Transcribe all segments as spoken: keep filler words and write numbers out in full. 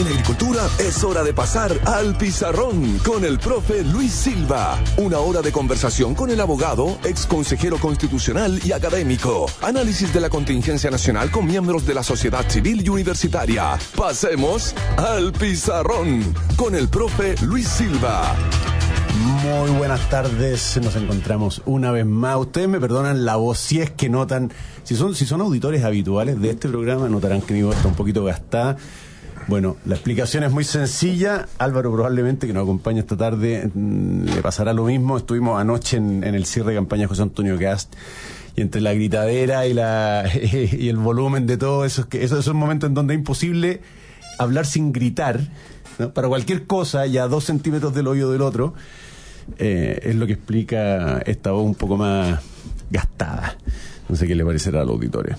En agricultura es hora de pasar al pizarrón con el profe Luis Silva. Una hora de conversación con el abogado, ex consejero constitucional y académico. Análisis de la contingencia nacional con miembros de la sociedad civil y universitaria. Pasemos al pizarrón con el profe Luis Silva. Muy buenas tardes, nos encontramos una vez más. Ustedes me perdonan la voz, si es que notan, si son, si son auditores habituales de este programa, notarán que mi voz está un poquito gastada. Bueno, la explicación es muy sencilla. Álvaro probablemente, que nos acompaña esta tarde, le pasará lo mismo. Estuvimos anoche en, en el cierre de campaña de José Antonio Cast, y entre la gritadera y la y el volumen de todo eso, que esos son momentos en donde es imposible hablar sin gritar, ¿no? Para cualquier cosa, ya a dos centímetros del oído del otro. Eh, es lo que explica esta voz un poco más gastada. No sé qué le parecerá a los auditores.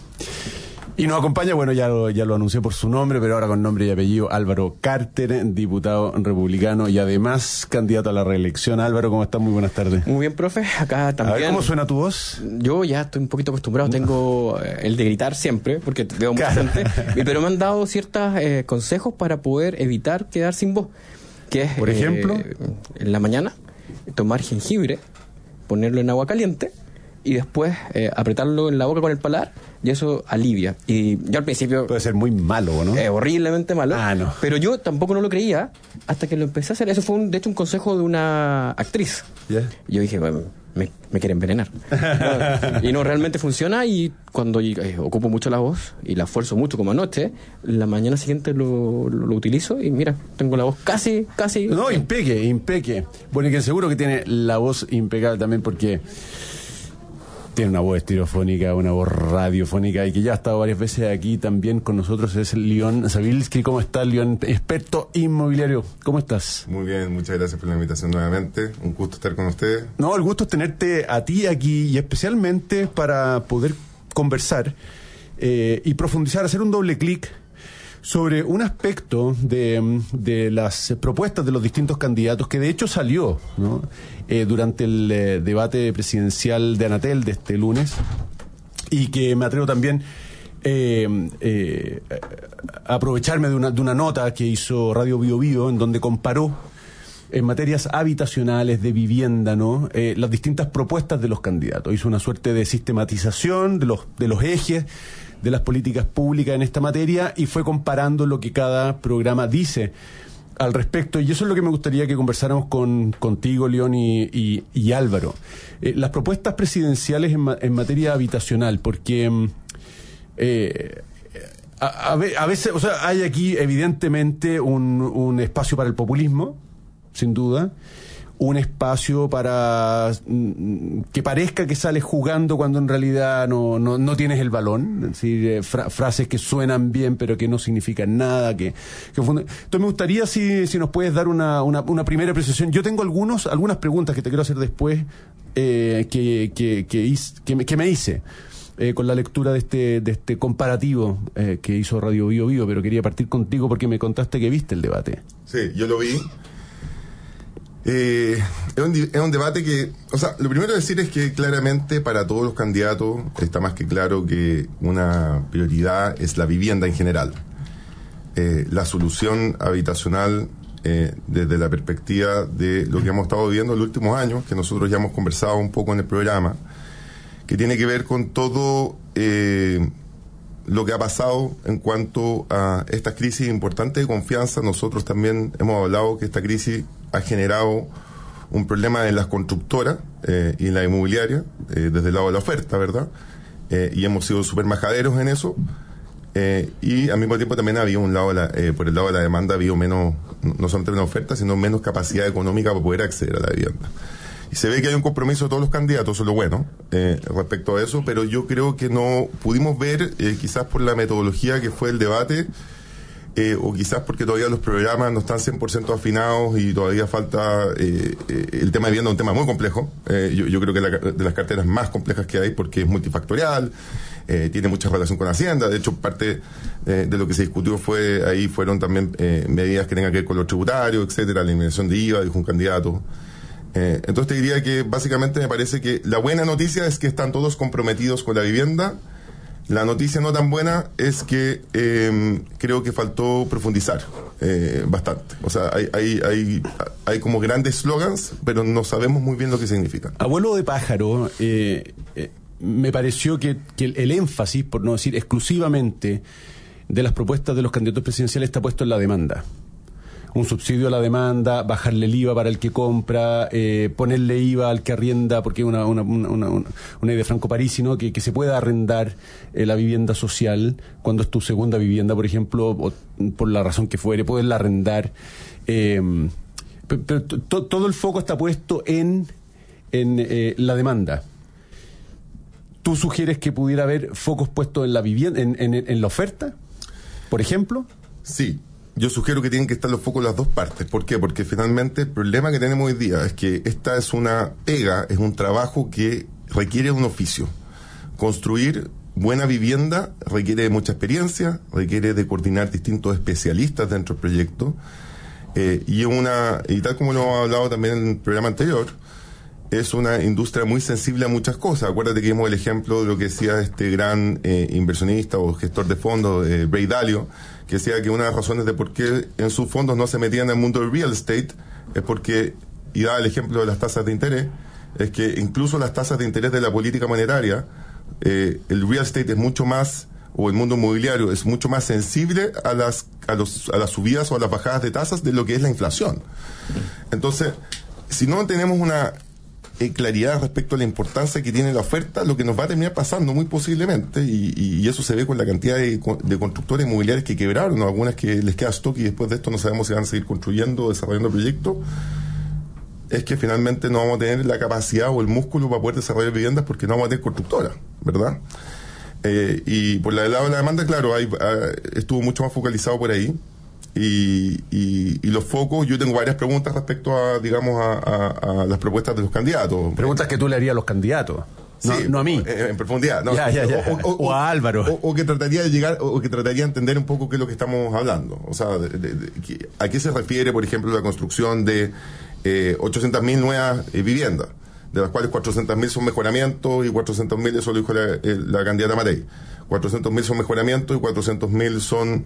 Y nos acompaña, bueno, ya lo, ya lo anuncié por su nombre, pero ahora con nombre y apellido, Álvaro Carter, diputado republicano y además candidato a la reelección. Álvaro, ¿cómo estás? Muy buenas tardes. Muy bien, profe. Acá también. A ver, ¿cómo suena tu voz? Yo ya estoy un poquito acostumbrado. Tengo el de gritar siempre, porque veo mucha gente. Pero me han dado ciertos eh, consejos para poder evitar quedar sin voz. Que es, por ejemplo, eh, en la mañana, tomar jengibre, ponerlo en agua caliente y después eh, apretarlo en la boca con el paladar, y eso alivia. Y yo al principio... Puede ser muy malo, ¿no? Eh, horriblemente malo. Ah, no. Pero yo tampoco no lo creía hasta que lo empecé a hacer. Eso fue, un, de hecho, un consejo de una actriz. Yeah. Y yo dije, bueno, me, me quiere envenenar. No, y no, realmente funciona, y cuando eh, ocupo mucho la voz y la esfuerzo mucho como anoche, la mañana siguiente lo, lo, lo utilizo y mira, tengo la voz casi, casi... No, impeque, impeque. Bueno, y que seguro que tiene la voz impecable también porque... tiene una voz estereofónica, una voz radiofónica, y que ya ha estado varias veces aquí también con nosotros, es León Zabilski. ¿Cómo estás, León? Experto inmobiliario. ¿Cómo estás? Muy bien, muchas gracias por la invitación nuevamente. Un gusto estar con ustedes. No, el gusto es tenerte a ti aquí, y especialmente para poder conversar eh, y profundizar, hacer un doble clic sobre un aspecto de, de las propuestas de los distintos candidatos que de hecho salió, ¿no? eh, durante el eh, debate presidencial de Anatel de este lunes, y que me atrevo también eh, eh, a aprovecharme de una, de una nota que hizo Radio Bio Bio, en donde comparó en materias habitacionales, de vivienda, ¿no? Eh, las distintas propuestas de los candidatos. Hizo una suerte de sistematización de los, de los ejes de las políticas públicas en esta materia, y fue comparando lo que cada programa dice al respecto. Y eso es lo que me gustaría que conversáramos con contigo, León, y, y, y Álvaro. Eh, las propuestas presidenciales en, ma en materia habitacional, porque eh, a, a veces, o sea, hay aquí evidentemente un, un espacio para el populismo, sin duda, un espacio para mm, que parezca que sales jugando cuando en realidad no, no, no tienes el balón, es decir, fra frases que suenan bien pero que no significan nada, que, que entonces me gustaría si, si nos puedes dar una, una, una primera apreciación. Yo tengo algunos, algunas preguntas que te quiero hacer después, eh, que, que, que, hice, que, me, que me hice eh, con la lectura de este, de este comparativo eh, que hizo Radio Bio Bio, pero quería partir contigo porque me contaste que viste el debate. Sí, yo lo vi. Eh, es, un, es un debate que, o sea, lo primero que decir es que claramente para todos los candidatos está más que claro que una prioridad es la vivienda en general. Eh, la solución habitacional eh, desde la perspectiva de lo que hemos estado viviendo en los últimos años, que nosotros ya hemos conversado un poco en el programa, que tiene que ver con todo eh, lo que ha pasado en cuanto a estas crisis importantes de confianza. Nosotros también hemos hablado que esta crisis ha generado un problema en las constructoras eh, y en la inmobiliaria, eh, desde el lado de la oferta, ¿verdad? Eh, y hemos sido súper majaderos en eso. Eh, y al mismo tiempo también había un lado, de la, eh, por el lado de la demanda, había menos, no solamente menos oferta, sino menos capacidad económica para poder acceder a la vivienda. Y se ve que hay un compromiso de todos los candidatos, eso es lo bueno, eh, respecto a eso, pero yo creo que no pudimos ver, eh, quizás por la metodología que fue el debate, Eh, o quizás porque todavía los programas no están cien por ciento afinados y todavía falta eh, eh, el tema de vivienda, un tema muy complejo. Eh, yo, yo creo que la, de las carteras más complejas que hay, porque es multifactorial, eh, tiene mucha relación con Hacienda. De hecho, parte eh, de lo que se discutió fue ahí fueron también eh, medidas que tengan que ver con lo tributario, etcétera, la eliminación de I V A, dijo un candidato. Eh, entonces te diría que básicamente me parece que la buena noticia es que están todos comprometidos con la vivienda. La noticia no tan buena es que eh, creo que faltó profundizar eh, bastante. O sea, hay, hay, hay, hay como grandes slogans, pero no sabemos muy bien lo que significan. Abuelo de pájaro, eh, eh, me pareció que, que el, el énfasis, por no decir exclusivamente, de las propuestas de los candidatos presidenciales está puesto en la demanda. Un subsidio a la demanda, bajarle el I V A para el que compra, eh, ponerle I V A al que arrienda, porque es una, una, una, una, una idea de Franco Parisi, ¿no? Que, que se pueda arrendar eh, la vivienda social cuando es tu segunda vivienda, por ejemplo, o por la razón que fuere, poderla arrendar. Eh, pero pero to, todo el foco está puesto en, en eh, la demanda. ¿Tú sugieres que pudiera haber focos puestos en la vivienda, en, en, en la oferta, por ejemplo? Sí. Yo sugiero que tienen que estar los focos en las dos partes. ¿Por qué? Porque finalmente el problema que tenemos hoy día es que esta es una pega, es un trabajo que requiere un oficio. Construir buena vivienda requiere de mucha experiencia, requiere de coordinar distintos especialistas dentro del proyecto. Eh, y una y tal como lo hemos hablado también en el programa anterior, es una industria muy sensible a muchas cosas. Acuérdate que vimos el ejemplo de lo que decía este gran eh, inversionista o gestor de fondos, eh, Ray Dalio, que decía que una de las razones de por qué en sus fondos no se metían en el mundo del real estate es porque, y daba el ejemplo de las tasas de interés, es que incluso las tasas de interés de la política monetaria, eh, el real estate es mucho más, o el mundo inmobiliario es mucho más sensible a las, a los, a las subidas o a las bajadas de tasas de lo que es la inflación. Entonces, si no tenemos una claridad respecto a la importancia que tiene la oferta, lo que nos va a terminar pasando muy posiblemente, y, y, y eso se ve con la cantidad de, de constructores inmobiliarios que quebraron, ¿no? Algunas que les queda stock y después de esto no sabemos si van a seguir construyendo o desarrollando proyectos, es que finalmente no vamos a tener la capacidad o el músculo para poder desarrollar viviendas porque no vamos a tener constructoras, ¿verdad? Eh, y por el lado de la demanda, claro, hay, uh, estuvo mucho más focalizado por ahí. Y, y, y los focos, yo tengo varias preguntas respecto a, digamos, a, a, a las propuestas de los candidatos. Preguntas que tú le harías a los candidatos, no, sí, no a mí. En, en profundidad, ¿no? Ya, ya, ya. O, o, o a Álvaro. O, o que trataría de llegar, o que trataría de entender un poco qué es lo que estamos hablando. O sea, de, de, de, ¿a qué se refiere, por ejemplo, la construcción de eh, ochocientas mil nuevas eh, viviendas? De las cuales cuatrocientos mil son mejoramientos y cuatrocientos mil, eso lo dijo la, la candidata Matei. cuatrocientos mil son mejoramientos y cuatrocientos mil son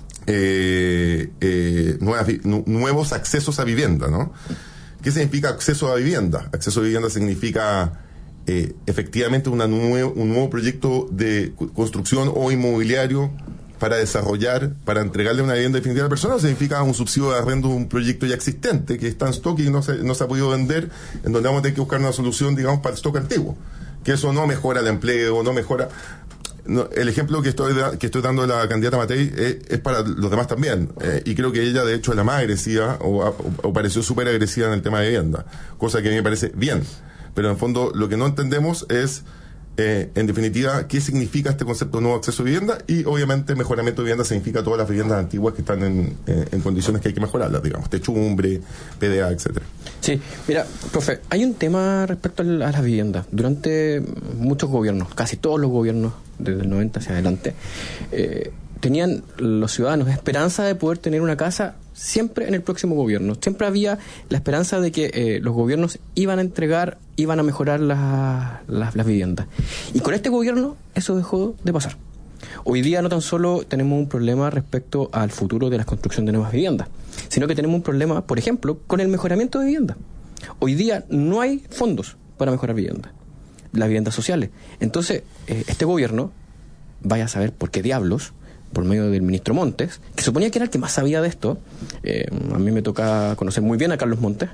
Eh, eh, nuevas, nu, nuevos accesos a vivienda, ¿no? ¿Qué significa acceso a vivienda? Acceso a vivienda significa eh, efectivamente una nue un nuevo proyecto de construcción o inmobiliario para desarrollar, para entregarle una vivienda definitiva a la persona, o significa un subsidio de arrendo de un proyecto ya existente que está en stock y no se, no se ha podido vender, en donde vamos a tener que buscar una solución, digamos, para el stock antiguo, que eso no mejora el empleo, no mejora. No, el ejemplo que estoy da, que estoy dando de la candidata Matei es, es para los demás también, eh, y creo que ella de hecho es la más agresiva o, o, o pareció súper agresiva en el tema de vivienda, cosa que a mí me parece bien, pero en el fondo lo que no entendemos es eh, en definitiva qué significa este concepto de nuevo acceso a vivienda, y obviamente mejoramiento de vivienda significa todas las viviendas antiguas que están en, eh, en condiciones que hay que mejorarlas, digamos, techumbre, P D A, etcétera. Sí, mira, profe, hay un tema respecto a las viviendas. Durante muchos gobiernos, casi todos los gobiernos desde el noventa hacia adelante, eh, tenían los ciudadanos esperanza de poder tener una casa siempre en el próximo gobierno. Siempre había la esperanza de que eh, los gobiernos iban a entregar, iban a mejorar la, la, las viviendas. Y con este gobierno eso dejó de pasar. Hoy día no tan solo tenemos un problema respecto al futuro de la construcción de nuevas viviendas, sino que tenemos un problema, por ejemplo, con el mejoramiento de viviendas. Hoy día no hay fondos para mejorar viviendas, las viviendas sociales. Entonces, eh, este gobierno, vaya a saber por qué diablos, por medio del ministro Montes, que suponía que era el que más sabía de esto. Eh, a mí me toca conocer muy bien a Carlos Montes,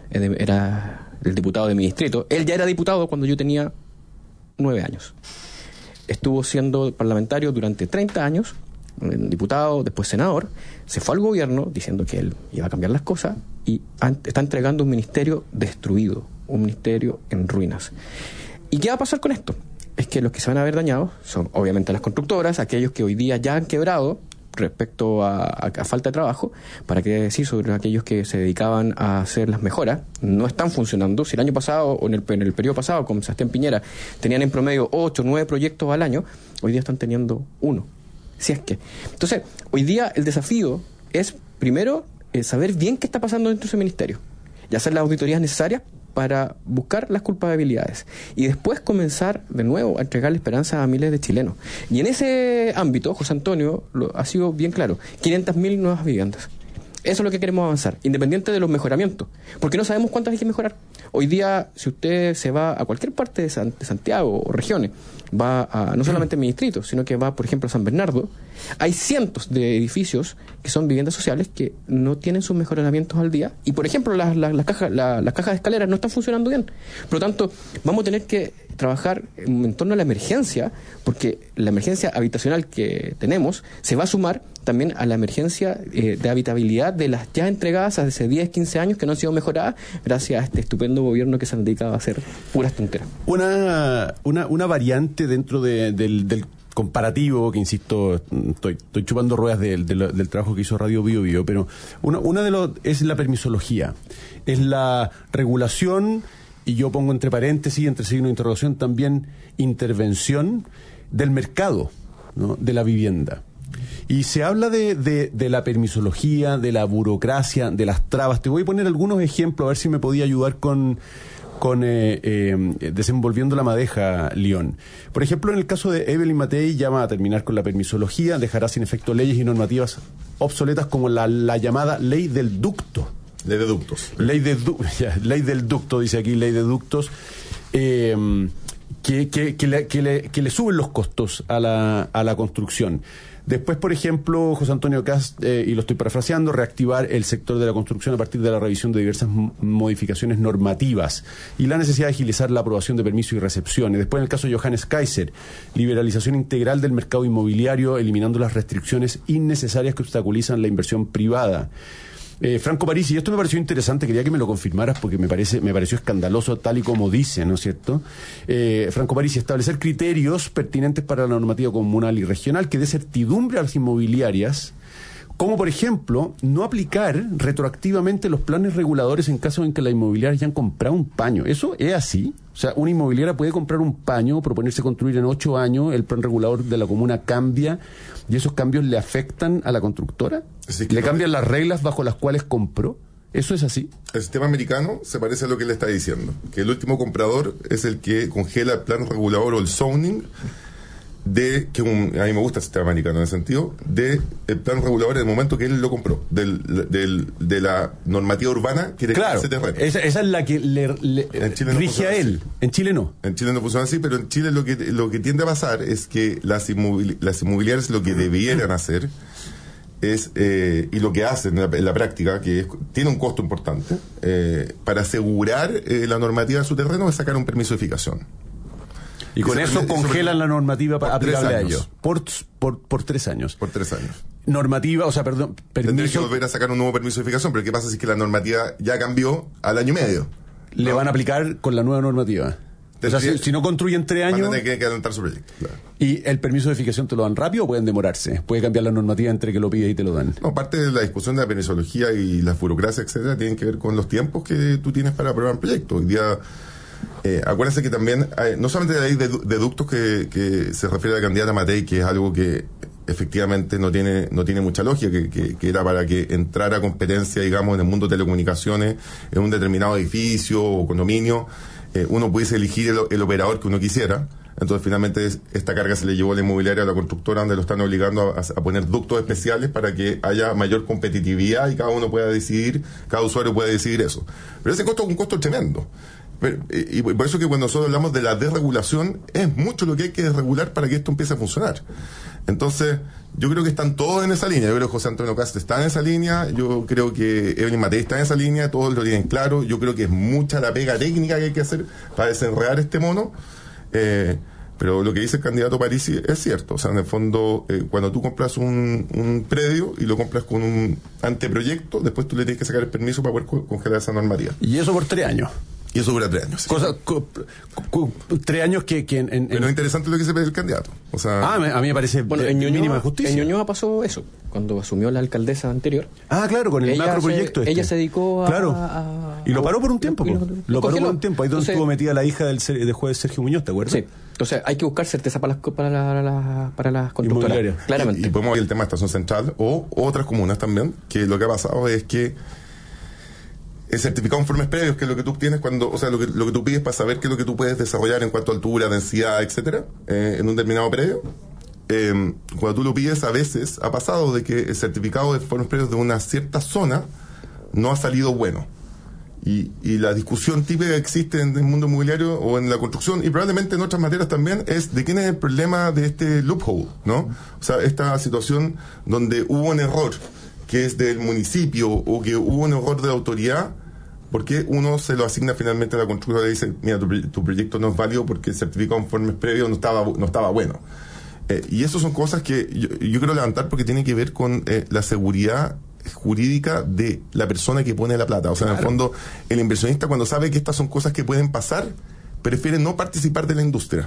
era el diputado de mi distrito. Él ya era diputado cuando yo tenía nueve años. Estuvo siendo parlamentario durante treinta años, diputado, después senador. Se fue al gobierno diciendo que él iba a cambiar las cosas y está entregando un ministerio destruido, un ministerio en ruinas. ¿Y qué va a pasar con esto? Es que los que se van a ver dañados son obviamente las constructoras, aquellos que hoy día ya han quebrado respecto a, a, a falta de trabajo. ¿Para qué decir sobre aquellos que se dedicaban a hacer las mejoras? No están funcionando. Si el año pasado, o en el, en el periodo pasado, con Sebastián Piñera, tenían en promedio ocho, nueve proyectos al año, hoy día están teniendo uno. Si es que. Entonces, hoy día el desafío es, primero, eh, saber bien qué está pasando dentro de ese ministerio y hacer las auditorías necesarias para buscar las culpabilidades y después comenzar de nuevo a entregarle esperanza a miles de chilenos. Y en ese ámbito, José Antonio lo, ha sido bien claro, quinientas mil nuevas viviendas. Eso es lo que queremos avanzar, independiente de los mejoramientos, porque no sabemos cuántas hay que mejorar. Hoy día, si usted se va a cualquier parte de, San, de Santiago o regiones, va a no solamente a mi distrito, sino que va, por ejemplo, a San Bernardo, hay cientos de edificios que son viviendas sociales que no tienen sus mejoramientos al día y, por ejemplo, las, las, las, cajas, la, las cajas de escaleras no están funcionando bien. Por lo tanto, vamos a tener que trabajar en torno a la emergencia, porque la emergencia habitacional que tenemos se va a sumar también a la emergencia eh, de habitabilidad de las ya entregadas hace diez, quince años que no han sido mejoradas gracias a este estupendo gobierno que se han dedicado a hacer puras tonteras. Una, una, una variante dentro de, del, del comparativo, que insisto, estoy, estoy chupando ruedas del, del, del trabajo que hizo Radio Bio Bio, pero una, una de los es la permisología, es la regulación, y yo pongo entre paréntesis, entre signo de interrogación, también intervención del mercado, ¿no?, de la vivienda. Y se habla de, de, de la permisología, de la burocracia, de las trabas. Te voy a poner algunos ejemplos, a ver si me podía ayudar con, con eh, eh, desenvolviendo la madeja, León. Por ejemplo, en el caso de Evelyn Matei, llama a terminar con la permisología, dejará sin efecto leyes y normativas obsoletas como la, la llamada ley del ducto. Ley de ductos. Ley, de du ya, ley del ducto, dice aquí, ley de ductos. Eh, que, que, que, le, que, le, que le suben los costos a la, a la construcción. Después, por ejemplo, José Antonio Cast, eh, y lo estoy parafraseando, reactivar el sector de la construcción a partir de la revisión de diversas modificaciones normativas y la necesidad de agilizar la aprobación de permisos y recepciones. Después, en el caso de Johannes Kaiser, liberalización integral del mercado inmobiliario, eliminando las restricciones innecesarias que obstaculizan la inversión privada. Eh, Franco Parisi, y esto me pareció interesante, quería que me lo confirmaras porque me parece me pareció escandaloso tal y como dice, ¿no es cierto? Eh, Franco Parisi, establecer criterios pertinentes para la normativa comunal y regional que dé certidumbre a las inmobiliarias, como por ejemplo, no aplicar retroactivamente los planes reguladores en caso en que la inmobiliaria ya han comprado un paño. ¿Eso es así? O sea, una inmobiliaria puede comprar un paño, proponerse construir en ocho años, el plan regulador de la comuna cambia y esos cambios le afectan a la constructora. Sí, ¿Le cambian las reglas bajo las cuales compró? ¿Eso es así? El sistema americano se parece a lo que él está diciendo, que el último comprador es el que congela el plan regulador o el zoning de, que un, a mí me gusta el sistema americano en el sentido, de el plan regulador en el momento que él lo compró, del, del, de la normativa urbana que claro, ese terreno. Esa, esa es la que le, le no rige a él. Así. En Chile no. En Chile no funciona así, pero en Chile lo que, lo que tiende a pasar es que las, inmovili las inmobiliarias lo que debieran hacer es, eh, y lo que hacen en la, en la práctica, que es, tiene un costo importante, eh, para asegurar eh, la normativa de su terreno es sacar un permiso de edificación. Y, y con eso congelan la normativa aplicable a ellos. Por, por, por tres años. Por tres años. Normativa, o sea, perdón, permiso... Tendré que volver a sacar un nuevo permiso de edificación, pero ¿qué pasa si es que la normativa ya cambió al año y medio? Le ¿no? van a aplicar con la nueva normativa. O sea, si, si no construyen tres años... Van a tener que adelantar su proyecto. Claro. ¿Y el permiso de edificación te lo dan rápido o pueden demorarse? ¿Puede cambiar la normativa entre que lo pides y te lo dan? No, parte de la discusión de la permisología y la burocracia, etcétera, tienen que ver con los tiempos que tú tienes para aprobar un proyecto. Hoy día... Eh, acuérdense que también, hay, no solamente la ley de, de ductos que, que se refiere a la candidata Matei, que es algo que efectivamente no tiene no tiene mucha lógica, que, que, que era para que entrara competencia, digamos, en el mundo de telecomunicaciones, en un determinado edificio o condominio, eh, uno pudiese elegir el, el operador que uno quisiera. Entonces, finalmente, esta carga se le llevó a la inmobiliaria, a la constructora, donde lo están obligando a, a poner ductos especiales para que haya mayor competitividad y cada uno pueda decidir, cada usuario pueda decidir eso. Pero ese costo es un costo tremendo. Pero, y por eso que cuando nosotros hablamos de la desregulación, es mucho lo que hay que desregular para que esto empiece a funcionar. Entonces, yo creo que están todos en esa línea. Yo creo que José Antonio Cast está en esa línea, yo creo que Evelyn Matei está en esa línea, todos lo tienen claro. Yo creo que es mucha la pega técnica que hay que hacer para desenredar este mono. Eh, pero lo que dice el candidato Parisi es cierto. O sea, en el fondo, eh, cuando tú compras un, un predio y lo compras con un anteproyecto, después tú le tienes que sacar el permiso para poder co congelar esa normativa. Y eso por tres años. Y eso dura tres años. ¿Sí? Cosa, co, co, tres años que... que en, en, Pero es interesante lo que se ve el candidato. O sea, ah, a mí me parece bueno, de, en de mínima justicia. En Ñuñoa pasó eso, cuando asumió la alcaldesa anterior. Ah, claro, con el macroproyecto este. Ella se dedicó a... Claro. A, a, y lo paró por un tiempo. Lo, lo, lo, lo paró congeló. por un tiempo. Ahí donde Entonces, estuvo metida la hija del, del juez Sergio Muñoz, ¿te acuerdas? Sí. Entonces hay que buscar certeza para las, para la, la, para las constructoras. Claramente. Y, y podemos ver el tema de Estación Central o otras comunas también, que lo que ha pasado es que el certificado de informes previos, que es lo que tú tienes cuando, o sea, lo que, lo que tú pides para saber qué es lo que tú puedes desarrollar en cuanto a altura, densidad, etcétera, eh, en un determinado predio. Eh, cuando tú lo pides, a veces ha pasado de que el certificado de informes previos de una cierta zona no ha salido bueno. Y, y la discusión típica que existe en el mundo inmobiliario o en la construcción y probablemente en otras materias también es de quién es el problema de este loophole, ¿no? O sea, esta situación donde hubo un error que es del municipio o que hubo un error de la autoridad, porque uno se lo asigna finalmente a la constructora y dice, mira, tu, tu proyecto no es válido porque el certificado de informes previos no estaba, no estaba bueno. Eh, y eso son cosas que yo, yo quiero levantar porque tienen que ver con eh, la seguridad jurídica de la persona que pone la plata. O sea, claro. En el fondo, el inversionista cuando sabe que estas son cosas que pueden pasar, prefiere no participar de la industria.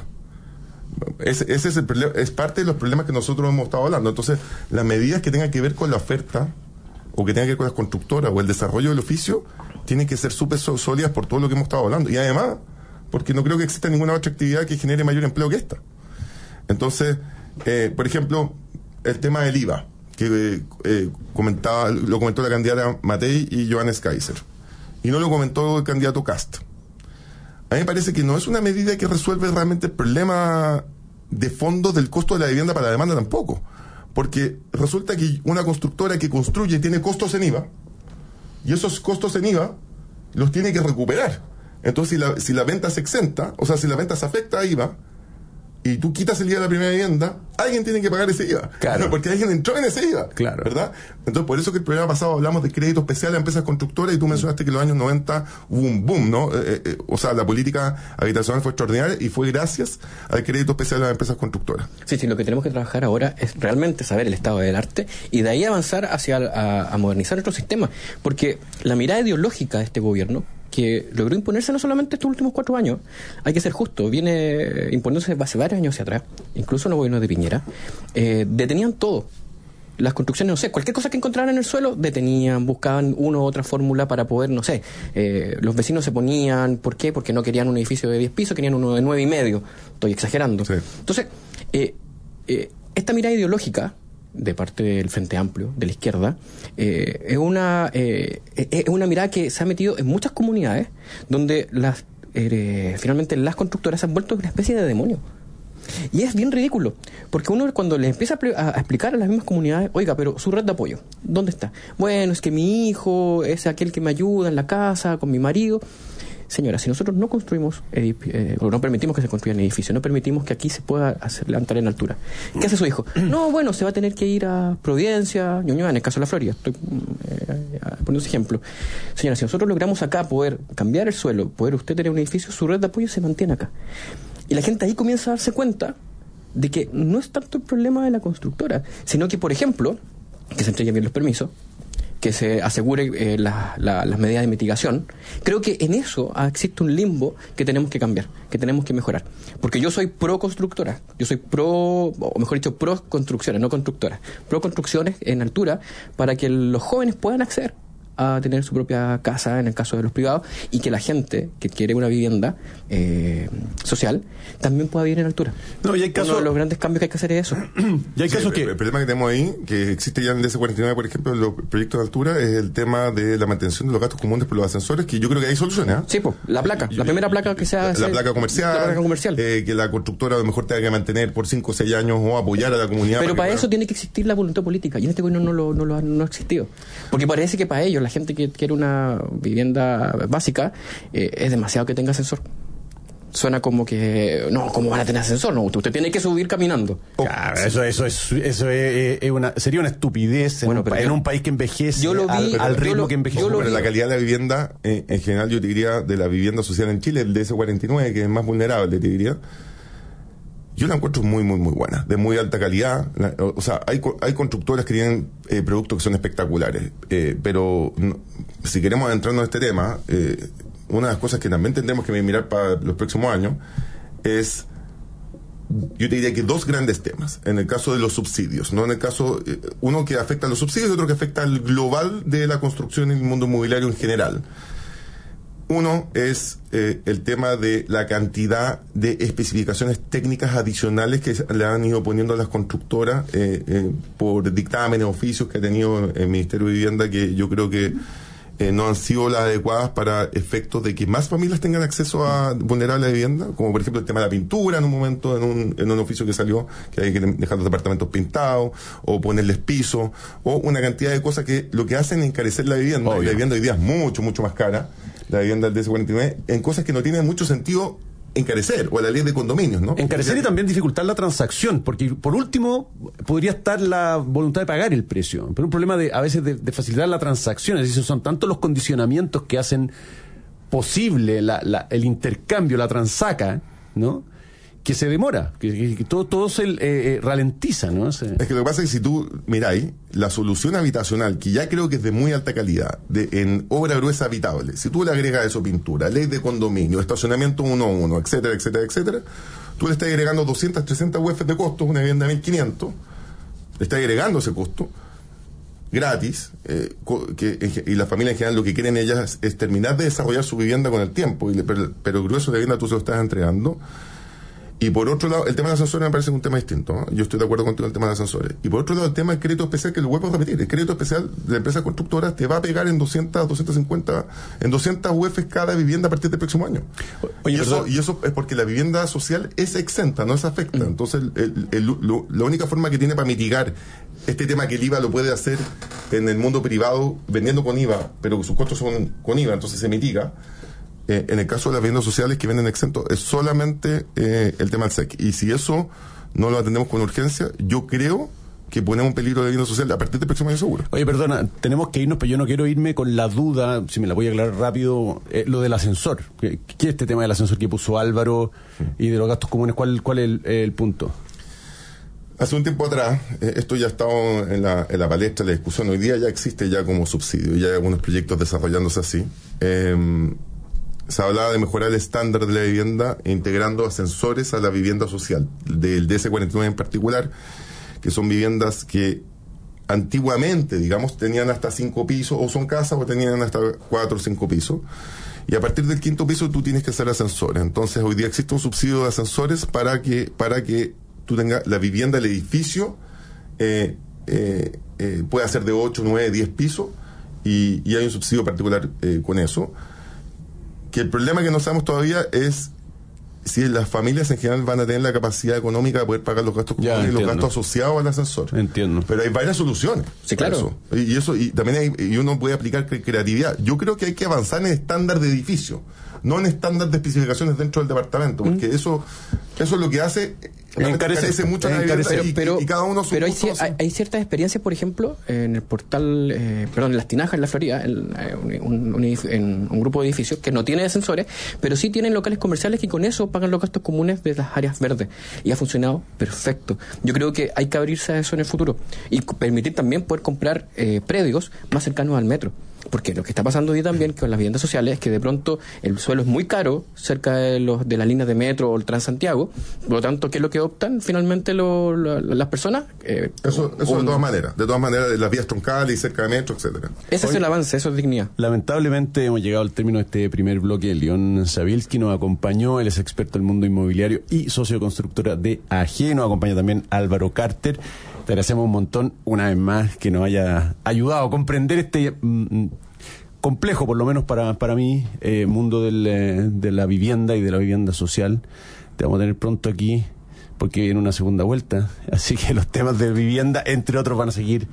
Ese, ese es, el problema, es parte de los problemas que nosotros hemos estado hablando. Entonces, las medidas que tengan que ver con la oferta o que tengan que ver con las constructoras o el desarrollo del oficio tienen que ser súper sólidas por todo lo que hemos estado hablando. Y además, porque no creo que exista ninguna otra actividad que genere mayor empleo que esta. Entonces, eh, por ejemplo, el tema del I V A, que eh, comentaba, lo comentó la candidata Matei y Johannes Kaiser. Y no lo comentó el candidato Kast. A mí me parece que no es una medida que resuelve realmente el problema de fondo del costo de la vivienda para la demanda tampoco. Porque resulta que una constructora que construye tiene costos en I V A y esos costos en I V A los tiene que recuperar. Entonces, si la, si la venta se exenta, o sea, si la venta se afecta a I V A y tú quitas el I V A de la primera vivienda, alguien tiene que pagar ese I V A. Claro. Porque alguien entró en ese I V A. Claro. ¿Verdad? Entonces, por eso que el programa pasado hablamos de crédito especial a empresas constructoras y tú mencionaste que en los años noventa hubo un boom, ¿no? Eh, eh, o sea, la política habitacional fue extraordinaria y fue gracias al crédito especial a las empresas constructoras. Sí, sí, lo que tenemos que trabajar ahora es realmente saber el estado del arte y de ahí avanzar hacia a, a modernizar nuestro sistema. Porque la mirada ideológica de este gobierno, que logró imponerse no solamente estos últimos cuatro años, hay que ser justo, viene imponiéndose hace varios años hacia atrás, incluso en los gobiernos de Piñera, eh, detenían todo. Las construcciones, no sé, cualquier cosa que encontraran en el suelo, detenían, buscaban una u otra fórmula para poder, no sé, eh, los vecinos se ponían, ¿por qué? Porque no querían un edificio de diez pisos, querían uno de nueve y medio, estoy exagerando. Sí. Entonces, eh, eh, esta mirada ideológica de parte del Frente Amplio, de la izquierda, eh, es una eh, es una mirada que se ha metido en muchas comunidades donde las eh, finalmente las constructoras se han vuelto una especie de demonio. Y es bien ridículo, porque uno cuando le empieza a, a explicar a las mismas comunidades, oiga, pero su red de apoyo, ¿dónde está? Bueno, es que mi hijo es aquel que me ayuda en la casa, con mi marido. Señora, si nosotros no construimos, eh, o no permitimos que se construyan edificios, no permitimos que aquí se pueda hacer levantar en altura, ¿qué hace su hijo? No, bueno, se va a tener que ir a Providencia, Ñuñoa, en el caso de la Florida, estoy eh, poniendo ese ejemplo. Señora, si nosotros logramos acá poder cambiar el suelo, poder usted tener un edificio, su red de apoyo se mantiene acá. Y la gente ahí comienza a darse cuenta de que no es tanto el problema de la constructora, sino que, por ejemplo, que se entreguen bien los permisos, que se asegure eh, la, la, las medidas de mitigación. Creo que en eso ah, existe un limbo que tenemos que cambiar, que tenemos que mejorar. Porque yo soy pro constructora, yo soy pro, o mejor dicho, pro construcciones, no constructoras, pro construcciones en altura para que los jóvenes puedan acceder a tener su propia casa en el caso de los privados y que la gente que quiere una vivienda eh, social también pueda vivir en altura. No, y hay casos, uno de los grandes cambios que hay que hacer es eso. Y hay sí, casos el, que el problema que tenemos ahí, que existe ya en el D C cuarenta y nueve, por ejemplo, en los proyectos de altura, es el tema de la mantención de los gastos comunes por los ascensores, que yo creo que hay soluciones. ¿eh? Sí, pues, la placa, yo, la primera placa que se hace. La, la placa comercial. La placa comercial. Eh, que la constructora a lo mejor tenga que mantener por cinco o seis años o apoyar a la comunidad. Pero para, para que, eso bueno, tiene que existir la voluntad política, y en este gobierno no lo, no lo ha, no ha existido. Porque parece que para ellos, la gente que quiere una una vivienda básica, eh, es demasiado que tenga ascensor. Suena como que, no, ¿cómo van a tener ascensor? No, usted tiene que subir caminando. Claro, eso, eso es, eso es, es una, sería una estupidez en, bueno, un, en yo, un país que envejece yo lo vi, al, al ritmo lo, que envejece. Pero la calidad de la vivienda, eh, en general, yo te diría, de la vivienda social en Chile, el D S cuarenta y nueve, que es más vulnerable, te diría, yo la encuentro muy, muy, muy buena, de muy alta calidad. La, o, o sea, hay, hay constructoras que tienen eh, productos que son espectaculares, eh, pero no, si queremos adentrarnos en este tema, eh, una de las cosas que también tendremos que mirar para los próximos años es, yo te diría que dos grandes temas, en el caso de los subsidios, no en el caso, eh, uno que afecta a los subsidios y otro que afecta al global de la construcción y el mundo inmobiliario en general. Uno es eh, el tema de la cantidad de especificaciones técnicas adicionales que le han ido poniendo a las constructoras eh, eh, por dictámenes, oficios que ha tenido el Ministerio de Vivienda, que yo creo que eh, no han sido las adecuadas para efectos de que más familias tengan acceso a vulnerable vivienda, como por ejemplo el tema de la pintura en un momento, en un, en un oficio que salió, que hay que dejar los departamentos pintados, o ponerles piso, o una cantidad de cosas que lo que hacen es encarecer la vivienda. Obvio. Y la vivienda hoy día es mucho, mucho más cara, la vivienda del D S cuarenta y nueve, en cosas que no tienen mucho sentido encarecer, o la ley de condominios, ¿no? Encarecer y también dificultar la transacción, porque por último podría estar la voluntad de pagar el precio, pero un problema de a veces de, de facilitar la transacción, es decir, son tantos los condicionamientos que hacen posible la, la, el intercambio, la transaca, ¿no?, que se demora, que, que, que todo, todo se eh, ralentiza, ¿no? Se... Es que lo que pasa es que si tú miráis la solución habitacional, que ya creo que es de muy alta calidad, de en obra gruesa habitable, si tú le agregas eso, pintura, ley de condominio, estacionamiento uno a uno, etcétera, etcétera, etcétera, tú le estás agregando doscientas, trescientas U F de costos, una vivienda de mil quinientos, le estás agregando ese costo gratis, eh, que, y las familias en general lo que quieren ellas es terminar de desarrollar su vivienda con el tiempo, y le, pero, pero el grueso de vivienda tú se lo estás entregando. Y por otro lado, el tema de ascensores me parece un tema distinto, ¿no? Yo estoy de acuerdo contigo en el tema de ascensores. Y por otro lado, el tema del crédito especial, que lo vuelvo a repetir. El crédito especial de la empresa constructora te va a pegar en doscientas, doscientas cincuenta, en doscientas U F cada vivienda a partir del próximo año. Oye, y, eso, y eso es porque la vivienda social es exenta, no es afecta. Mm. Entonces, el, el, lo, la única forma que tiene para mitigar este tema, que el I V A lo puede hacer en el mundo privado vendiendo con I V A, pero sus costos son con I V A, entonces se mitiga. Eh, en el caso de las viviendas sociales que venden exentos, es solamente eh, el tema del S E C. Y si eso no lo atendemos con urgencia, yo creo que ponemos un peligro de vivienda social a partir del próximo año seguro. Oye, perdona, tenemos que irnos, pero yo no quiero irme con la duda, si me la voy a aclarar rápido, eh, lo del ascensor. ¿Qué, ¿Qué es este tema del ascensor que puso Álvaro sí. y de los gastos comunes? ¿Cuál, cuál es el, el punto? Hace un tiempo atrás, eh, esto ya ha estado en la, en la palestra, en la discusión. Hoy día ya existe ya como subsidio, ya hay algunos proyectos desarrollándose así. Eh, Se hablaba de mejorar el estándar de la vivienda integrando ascensores a la vivienda social, del D S cuarenta y nueve en particular, que son viviendas que antiguamente, digamos, tenían hasta cinco pisos, o son casas, o tenían hasta cuatro o cinco pisos, y a partir del quinto piso tú tienes que hacer ascensores. Entonces hoy día existe un subsidio de ascensores para que para que tú tengas la vivienda, el edificio, eh, eh, eh, pueda ser de ocho, nueve, diez pisos, y, y hay un subsidio particular eh, con eso. Que el problema que no sabemos todavía es si las familias en general van a tener la capacidad económica de poder pagar los gastos comunes y los gastos asociados al ascensor. Entiendo. Pero hay varias soluciones. Sí, claro. Eso. Y eso, y también hay, y uno puede aplicar creatividad. Yo creo que hay que avanzar en estándar de edificio, no en estándar de especificaciones dentro del departamento, porque mm. eso, eso es lo que hace. Encarece, encarece mucho la vivienda, pero, y, pero, y cada uno pero hay, hay, hay ciertas experiencias, por ejemplo, en el portal, eh, perdón, en Las Tinajas, en la Florida, en, un, un, en un grupo de edificios que no tiene ascensores, pero sí tienen locales comerciales que con eso pagan los gastos comunes de las áreas verdes, y ha funcionado perfecto. Yo creo que hay que abrirse a eso en el futuro y permitir también poder comprar eh, predios más cercanos al metro. Porque lo que está pasando hoy también con las viviendas sociales es que de pronto el suelo es muy caro cerca de los de las líneas de metro o el Transantiago. Por lo tanto, ¿qué es lo que optan finalmente lo, lo, las personas? Eh, eso eso un, de todas maneras. De todas maneras, las vías troncales y cerca de metro, etcétera. Ese Hoy, es el avance, eso es dignidad. Lamentablemente hemos llegado al término de este primer bloque. León Sabilski nos acompañó, él es experto del mundo inmobiliario y socio constructora de A G. Nos acompaña también Álvaro Carter. Te agradecemos un montón, una vez más, que nos haya ayudado a comprender este mm, complejo, por lo menos para, para mí, eh, mundo del, eh, de la vivienda y de la vivienda social. Te vamos a tener pronto aquí, porque viene una segunda vuelta. Así que los temas de vivienda, entre otros, van a seguir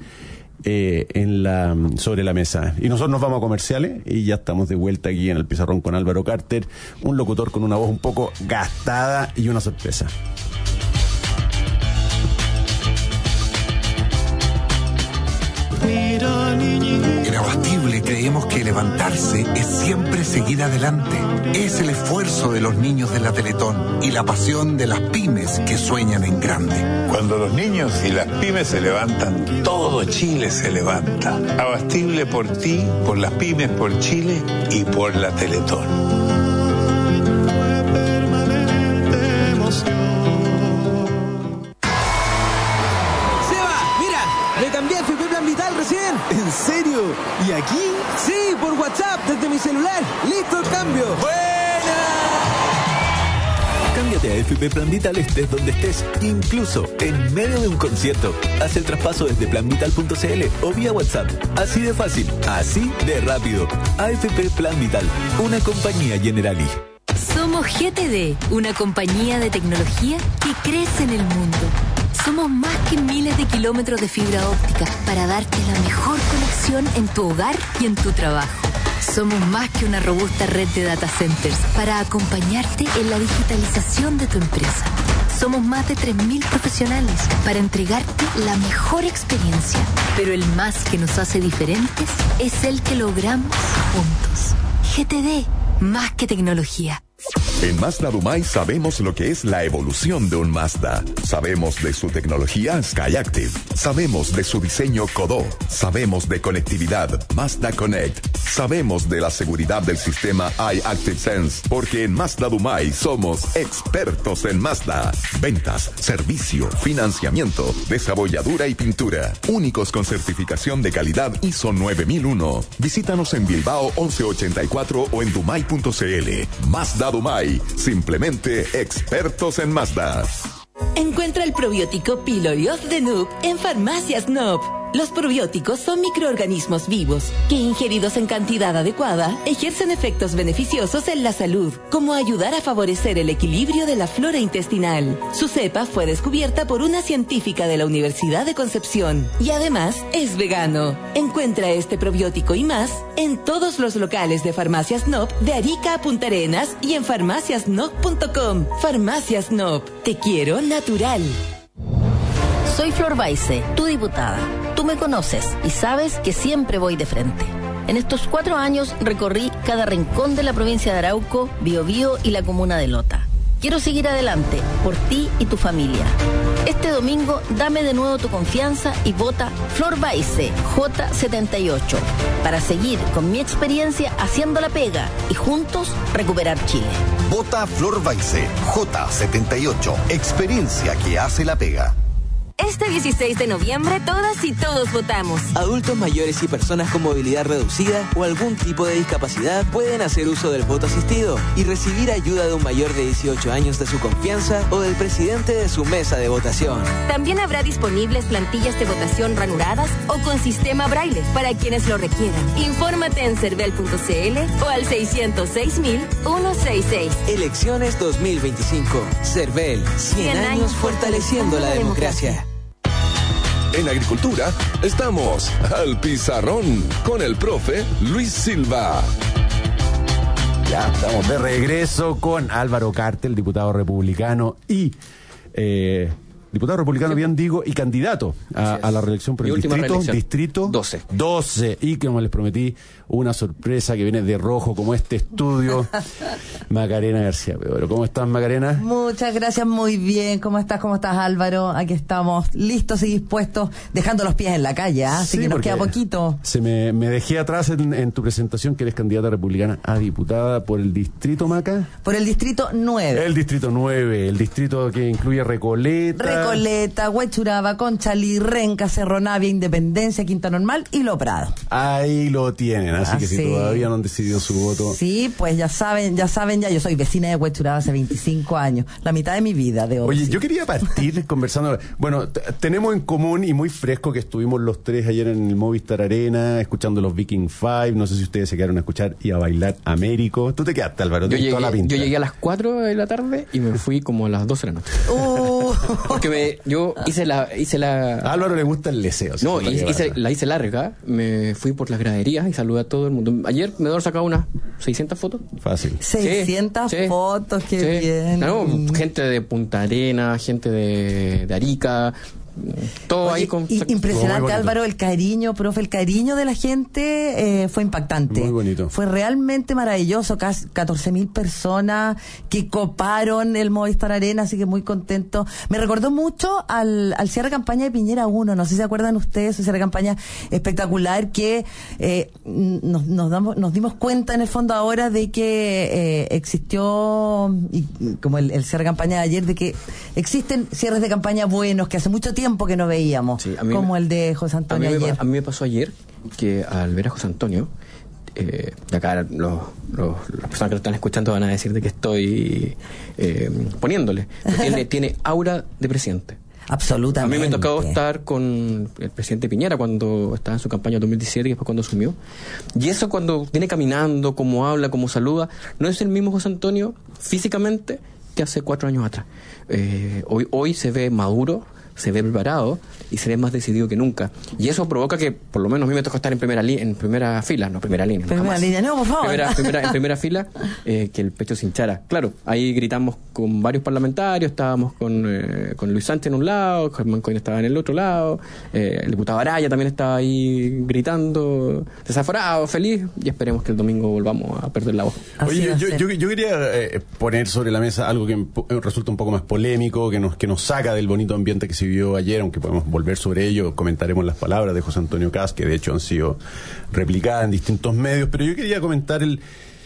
eh, en la sobre la mesa. Y nosotros nos vamos a comerciales y ya estamos de vuelta aquí en el Pizarrón con Álvaro Carter, un locutor con una voz un poco gastada y una sorpresa. En Abastible creemos que levantarse es siempre seguir adelante. Es el esfuerzo de los niños de la Teletón y la pasión de las pymes que sueñan en grande. Cuando los niños y las pymes se levantan, todo Chile se levanta. Abastible por ti, por las pymes, por Chile y por la Teletón. ¿En serio? ¿Y aquí? Sí, por WhatsApp, desde mi celular. ¡Listo el cambio! ¡Buena! Cámbiate a F P Plan Vital estés donde estés, incluso en medio de un concierto. Haz el traspaso desde plan vital punto c l o vía WhatsApp. Así de fácil, así de rápido. A F P Plan Vital, una compañía Generali. Somos G T D, una compañía de tecnología que crece en el mundo. Somos más que miles de kilómetros de fibra óptica para darte la mejor conexión en tu hogar y en tu trabajo. Somos más que una robusta red de data centers para acompañarte en la digitalización de tu empresa. Somos más de tres mil profesionales para entregarte la mejor experiencia. Pero el más que nos hace diferentes es el que logramos juntos. G T D, más que tecnología. En Mazda Dumay sabemos lo que es la evolución de un Mazda. Sabemos de su tecnología Skyactiv. Sabemos de su diseño Kodō. Sabemos de conectividad Mazda Connect. Sabemos de la seguridad del sistema iActive-Sense. Porque en Mazda Dumay somos expertos en Mazda. Ventas, servicio, financiamiento, desabolladura y pintura. Únicos con certificación de calidad I S O nueve mil uno. Visítanos en Bilbao once ochenta y cuatro o en dumay punto c l. Mazda Dumay, simplemente expertos en Mazda. Encuentra el probiótico Pylori of the Noob en Farmacias Nob. Los probióticos son microorganismos vivos que, ingeridos en cantidad adecuada, ejercen efectos beneficiosos en la salud, como ayudar a favorecer el equilibrio de la flora intestinal. Su cepa fue descubierta por una científica de la Universidad de Concepción y además es vegano. Encuentra este probiótico y más en todos los locales de Farmacias Nob de Arica a Punta Arenas y en farmacias nob punto com. Farmacias Nob, te quiero natural. Soy Flor Baise, tu diputada. Tú me conoces y sabes que siempre voy de frente. En estos cuatro años recorrí cada rincón de la provincia de Arauco, Biobío y la comuna de Lota. Quiero seguir adelante por ti y tu familia. Este domingo dame de nuevo tu confianza y vota Flor Baise J setenta y ocho para seguir con mi experiencia haciendo la pega y juntos recuperar Chile. Vota Flor Baise J setenta y ocho, experiencia que hace la pega. Este dieciséis de noviembre todas y todos votamos. Adultos mayores y personas con movilidad reducida o algún tipo de discapacidad pueden hacer uso del voto asistido y recibir ayuda de un mayor de dieciocho años de su confianza o del presidente de su mesa de votación. También habrá disponibles plantillas de votación ranuradas o con sistema braille para quienes lo requieran. Infórmate en cervel punto c l o al seiscientos seis mil ciento sesenta y seis. Elecciones dos mil veinticinco. Cervel, cien años fortaleciendo la democracia. En Agricultura estamos al pizarrón con el profe Luis Silva. Ya estamos de regreso con Álvaro Cartel, diputado republicano y eh, diputado republicano, bien digo, y candidato a, a la reelección por el distrito, distrito doce. doce. Y como les prometí, una sorpresa que viene de rojo como este estudio. Macarena García Pedro. ¿Cómo estás, Macarena? Muchas gracias, muy bien. ¿Cómo estás? ¿Cómo estás, Álvaro? Aquí estamos listos y dispuestos, dejando los pies en la calle, ¿eh? Así sí, que nos queda poquito. Se me, me dejé atrás en, en tu presentación que eres candidata republicana a diputada por el distrito, Maca. Por el distrito nueve. El distrito nueve, el distrito que incluye Recoleta. Recoleta, Huechuraba, Conchalí, Renca, Cerro Navia, Independencia, Quinta Normal y Lo Prado. Ahí lo tienen, así ah, que sí. Si todavía no han decidido su voto. Sí, pues ya saben, ya saben, ya yo soy vecina de Huechuraba hace veinticinco años, la mitad de mi vida de hoy. Oye, yo quería partir conversando. Bueno, t- tenemos en común y muy fresco que estuvimos los tres ayer en el Movistar Arena escuchando los Viking Five. No sé si ustedes se quedaron a escuchar y a bailar Américo. ¿Tú te quedaste, Álvaro? Yo llegué, toda la pinta. yo llegué a las cuatro de la tarde y me fui como a las doce de la noche. Uh. Porque me, yo hice la, hice la... A Álvaro le gusta el leseo. No, hice, hice, la hice larga. Me fui por las graderías y saludé a todo el mundo. Ayer me debo sacar unas seiscientas fotos. Fácil. seiscientas sí, fotos, qué sí. bien. No, gente de Punta Arenas, gente de, de Arica, todo. Oye, ahí con... Impresionante, Álvaro, el cariño, profe, el cariño de la gente eh, fue impactante. Muy bonito. Fue realmente maravilloso, casi catorce mil personas que coparon el Movistar Arena, así que muy contento. Me recordó mucho al, al cierre de campaña de Piñera uno, no sé si se acuerdan ustedes, ese cierre de campaña espectacular que eh, nos, nos, damos, nos dimos cuenta en el fondo ahora de que eh, existió, y, como el, el cierre de campaña de ayer, de que existen cierres de campaña buenos que hace mucho tiempo que no veíamos, sí, como me, el de José Antonio a mí ayer. Me, a mí me pasó ayer que al ver a José Antonio eh, y acá los, los, las personas que lo están escuchando van a decir de que estoy eh, poniéndole, tiene, tiene aura de presidente. Absolutamente. A mí me tocó estar con el presidente Piñera cuando estaba en su campaña dos mil diecisiete y después cuando asumió. Y eso cuando viene caminando, cómo habla, cómo saluda, no es el mismo José Antonio físicamente que hace cuatro años atrás. Eh, hoy, hoy se ve maduro, se ve preparado y se ve más decidido que nunca. Y eso provoca que, por lo menos a mí me tocó estar en primera li- en primera fila, no primera línea. Primera jamás. línea, no, por favor. Primera, primera, en primera fila, eh, que el pecho se hinchara. Claro, ahí gritamos con varios parlamentarios, estábamos con, eh, con Luis Sánchez en un lado, Germán Cohen estaba en el otro lado, eh, el diputado Araya también estaba ahí gritando, desaforado, feliz, y esperemos que el domingo volvamos a perder la voz. Oye, yo, yo, yo quería eh, poner sobre la mesa algo que me resulta un poco más polémico, que nos, que nos saca del bonito ambiente que se vivió ayer, aunque podemos volver sobre ello, comentaremos las palabras de José Antonio Kast, que de hecho han sido replicadas en distintos medios, pero yo quería comentar el,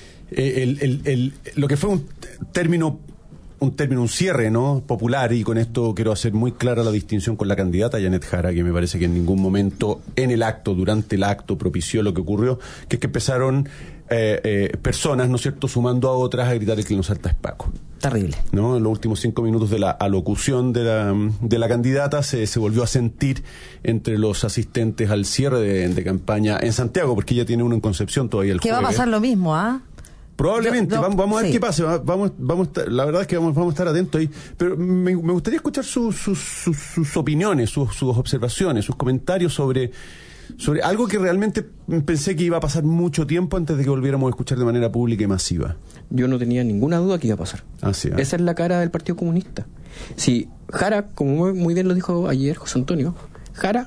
el, el, el, el lo que fue un término un término, un cierre, ¿no?, popular, y con esto quiero hacer muy clara la distinción con la candidata Janet Jara, que me parece que en ningún momento en el acto, durante el acto, propició lo que ocurrió, que es que empezaron eh, eh, personas, ¿no es cierto?, sumando a otras a gritar el que nos salta es Paco. Terrible. ¿No? En los últimos cinco minutos de la alocución de la, de la candidata se, se volvió a sentir entre los asistentes al cierre de, de campaña en Santiago, porque ella tiene uno en Concepción todavía el que jueves. va a pasar lo mismo, ¿ah? ¿eh? Probablemente, yo, yo, vamos, vamos a ver sí. qué pasa, vamos, vamos a estar, la verdad es que vamos, vamos a estar atentos ahí, pero me, me gustaría escuchar sus, sus, sus, sus opiniones, sus, sus observaciones, sus comentarios sobre, sobre algo que realmente pensé que iba a pasar mucho tiempo antes de que volviéramos a escuchar de manera pública y masiva. Yo no tenía ninguna duda que iba a pasar. Ah, sí, ¿eh? Esa es la cara del Partido Comunista. Si Jara, como muy, muy bien lo dijo ayer José Antonio, Jara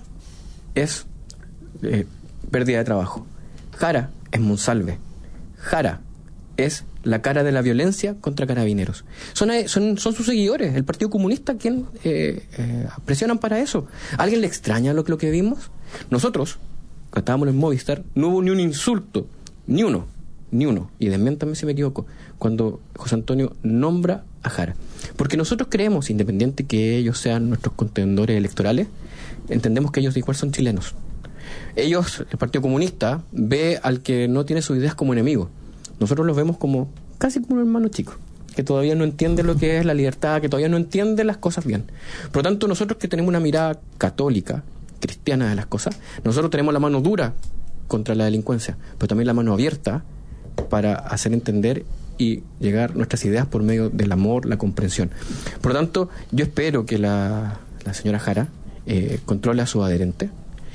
es eh, pérdida de trabajo. Jara es Monsalve. Jara es la cara de la violencia contra carabineros. Son, son, son sus seguidores, el Partido Comunista, quien eh, eh, presionan para eso. ¿A alguien le extraña lo, lo que vimos? Nosotros, cuando estábamos en Movistar, no hubo ni un insulto, ni uno, ni uno, y desmiéntame si me equivoco, cuando José Antonio nombra a Jara. Porque nosotros creemos, independiente que ellos sean nuestros contendores electorales, entendemos que ellos igual son chilenos. Ellos, el Partido Comunista, ve al que no tiene sus ideas como enemigo. Nosotros los vemos como casi como un hermano chico, que todavía no entiende lo que es la libertad, que todavía no entiende las cosas bien. Por lo tanto, nosotros que tenemos una mirada católica, cristiana de las cosas, nosotros tenemos la mano dura contra la delincuencia, pero también la mano abierta para hacer entender y llegar nuestras ideas por medio del amor, la comprensión. Por lo tanto, yo espero que la, la señora Jara eh, controle a su adherente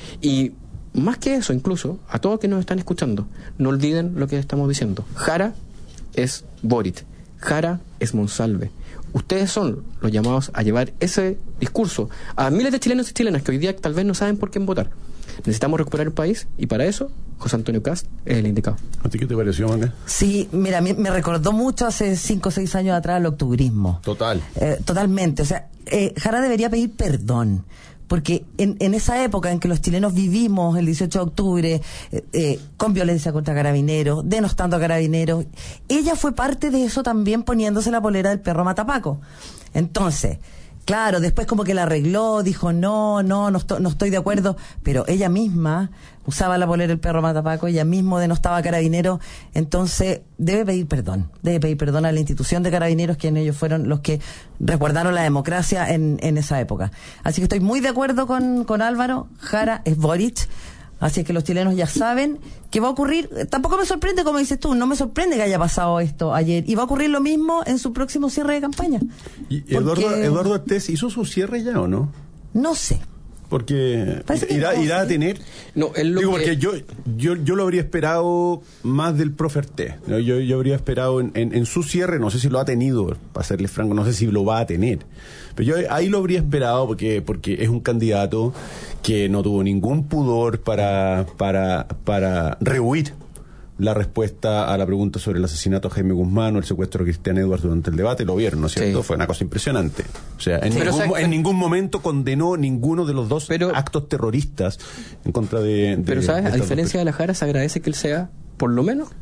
y, más que eso, incluso, a todos que nos están escuchando, no olviden lo que estamos diciendo. Jara es Boric, Jara es Monsalve. Ustedes son los llamados a llevar ese discurso a miles de chilenos y chilenas que hoy día tal vez no saben por quién votar. Necesitamos recuperar el país y para eso José Antonio Kast es el indicado. ¿A ti qué te pareció, Manga? Sí, mira, me, me recordó mucho hace cinco o seis años atrás el octubrismo. Total. Eh, totalmente. O sea, eh, Jara debería pedir perdón. Porque en, en esa época en que los chilenos vivimos el dieciocho de octubre eh, eh, con violencia contra carabineros, denostando a carabineros, ella fue parte de eso también poniéndose la polera del perro matapaco. Entonces, claro, después como que la arregló, dijo no, no, no, estoy, no estoy de acuerdo, pero ella misma usaba la polera del perro matapaco, ella misma denostaba a carabineros, entonces debe pedir perdón, debe pedir perdón a la institución de carabineros, quienes ellos fueron los que resguardaron la democracia en, en esa época. Así que estoy muy de acuerdo con, con Álvaro, Jara es Boric. Así que los chilenos ya saben que va a ocurrir. Tampoco me sorprende, como dices tú, no me sorprende que haya pasado esto ayer. Y va a ocurrir lo mismo en su próximo cierre de campaña. ¿Y Eduardo, Porque... Eduardo Artés hizo su cierre ya o no? No sé. Porque irá, no, irá sí. a tener... No, él lo Digo, que... porque yo, yo yo lo habría esperado más del profe Artés. Yo, yo habría esperado en, en, en su cierre, no sé si lo ha tenido, para serle franco, no sé si lo va a tener. Pero yo ahí lo habría esperado porque porque es un candidato que no tuvo ningún pudor para, para, para rehuir la respuesta a la pregunta sobre el asesinato de Jaime Guzmán o el secuestro de Cristian Edwards durante el debate. Lo vieron, ¿no es cierto? Sí. Fue una cosa impresionante. O sea, en, sí, ningún, pero, en ningún momento condenó ninguno de los dos pero, actos terroristas en contra de... de pero, ¿sabes? de a diferencia de la Jara, se agradece que él sea, por lo menos,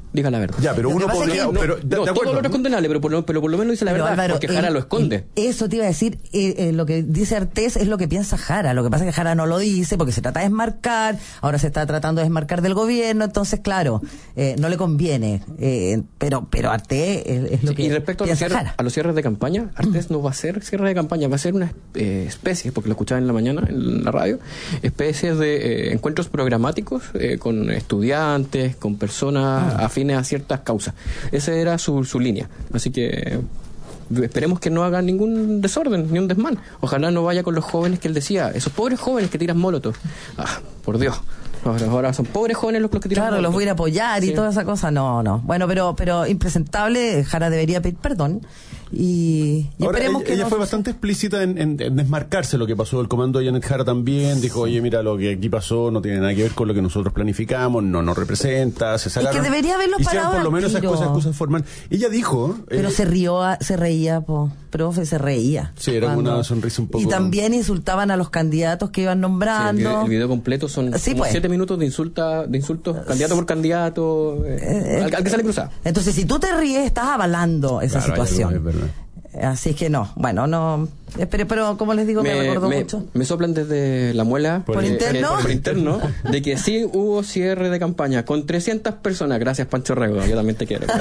diga la verdad. Ya, pero Lo uno podría... no, pero, no, de, todo de acuerdo. lo otro es condenable, pero por, lo, pero por lo menos dice la Pero, verdad, Álvaro, porque Jara el- lo esconde. el- eso te iba a decir, eh, eh, lo que dice Artés es lo que piensa Jara. Lo que pasa es que Jara no lo dice porque se trata de desmarcar, ahora se está tratando de desmarcar del gobierno, entonces, claro, eh, no le conviene. Eh, pero pero Artés es, es lo Sí, que y respecto a los, piensa cierres, Jara. a los cierres de campaña, Artés no va a ser cierre de campaña, va a ser una eh, especie, porque lo escuchaba en la mañana en la radio, especies de eh, encuentros programáticos eh, con estudiantes, con personas Ah. afines a ciertas causas. Esa era su, su línea. Así que eh, esperemos que no haga ningún desorden, ni un desmán. Ojalá no vaya con los jóvenes que él decía, esos pobres jóvenes que tiran molotov. Ah, por Dios. Ahora, ahora son pobres jóvenes los, los que tiran Claro, los molotov. voy a ir a apoyar y Sí. toda esa cosa. No, no. Bueno, pero pero impresentable, Jara debería pedir perdón. Y, y Ahora, esperemos ella, que ella no fue suceda. bastante explícita en, en- en desmarcarse lo que pasó. El comando de Janet Jara también dijo, oye, mira, lo que aquí pasó no tiene nada que ver con lo que nosotros planificamos, no nos representa, se sacaron. que debería haberlo hicieron parado por lo al menos esas tiro. cosas, cosas formales. Ella dijo... Pero eh, se rió, a- se reía, po, profe, se reía. Sí, era Cuando- una sonrisa un poco... Y también insultaban a los candidatos que iban Sí, el, nombrando. video, el video completo son Sí, como pues. siete minutos de insulta, de insultos, candidato por candidato, eh, Eh, al, al que sale cruzado. Entonces, si tú te ríes, estás avalando esa Claro, hay situación. algo, es verdad. Así que no, bueno, no. eh, Pero, pero como les digo, me, recordó me, mucho. me soplan desde la muela ¿Por eh, interno? eh, por interno de que sí hubo cierre de campaña con trescientas personas. Gracias, Pancho Rego, yo también te quiero.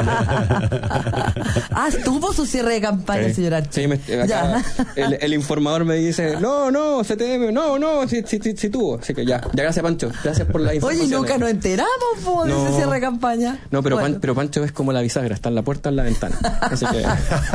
Ah, estuvo su cierre de campaña, Sí. señor Archie. Sí, me- acá Ya. el, el informador me dice, no, no, C T M, no, no, sí, sí, sí, sí tuvo. Así que ya, ya gracias, Pancho, gracias por la Oye, información. y nunca nos enteramos, po, de No. ese cierre de campaña. No, pero, Bueno. Pan- pero Pancho es como la bisagra, está en la puerta, en la ventana. Así que...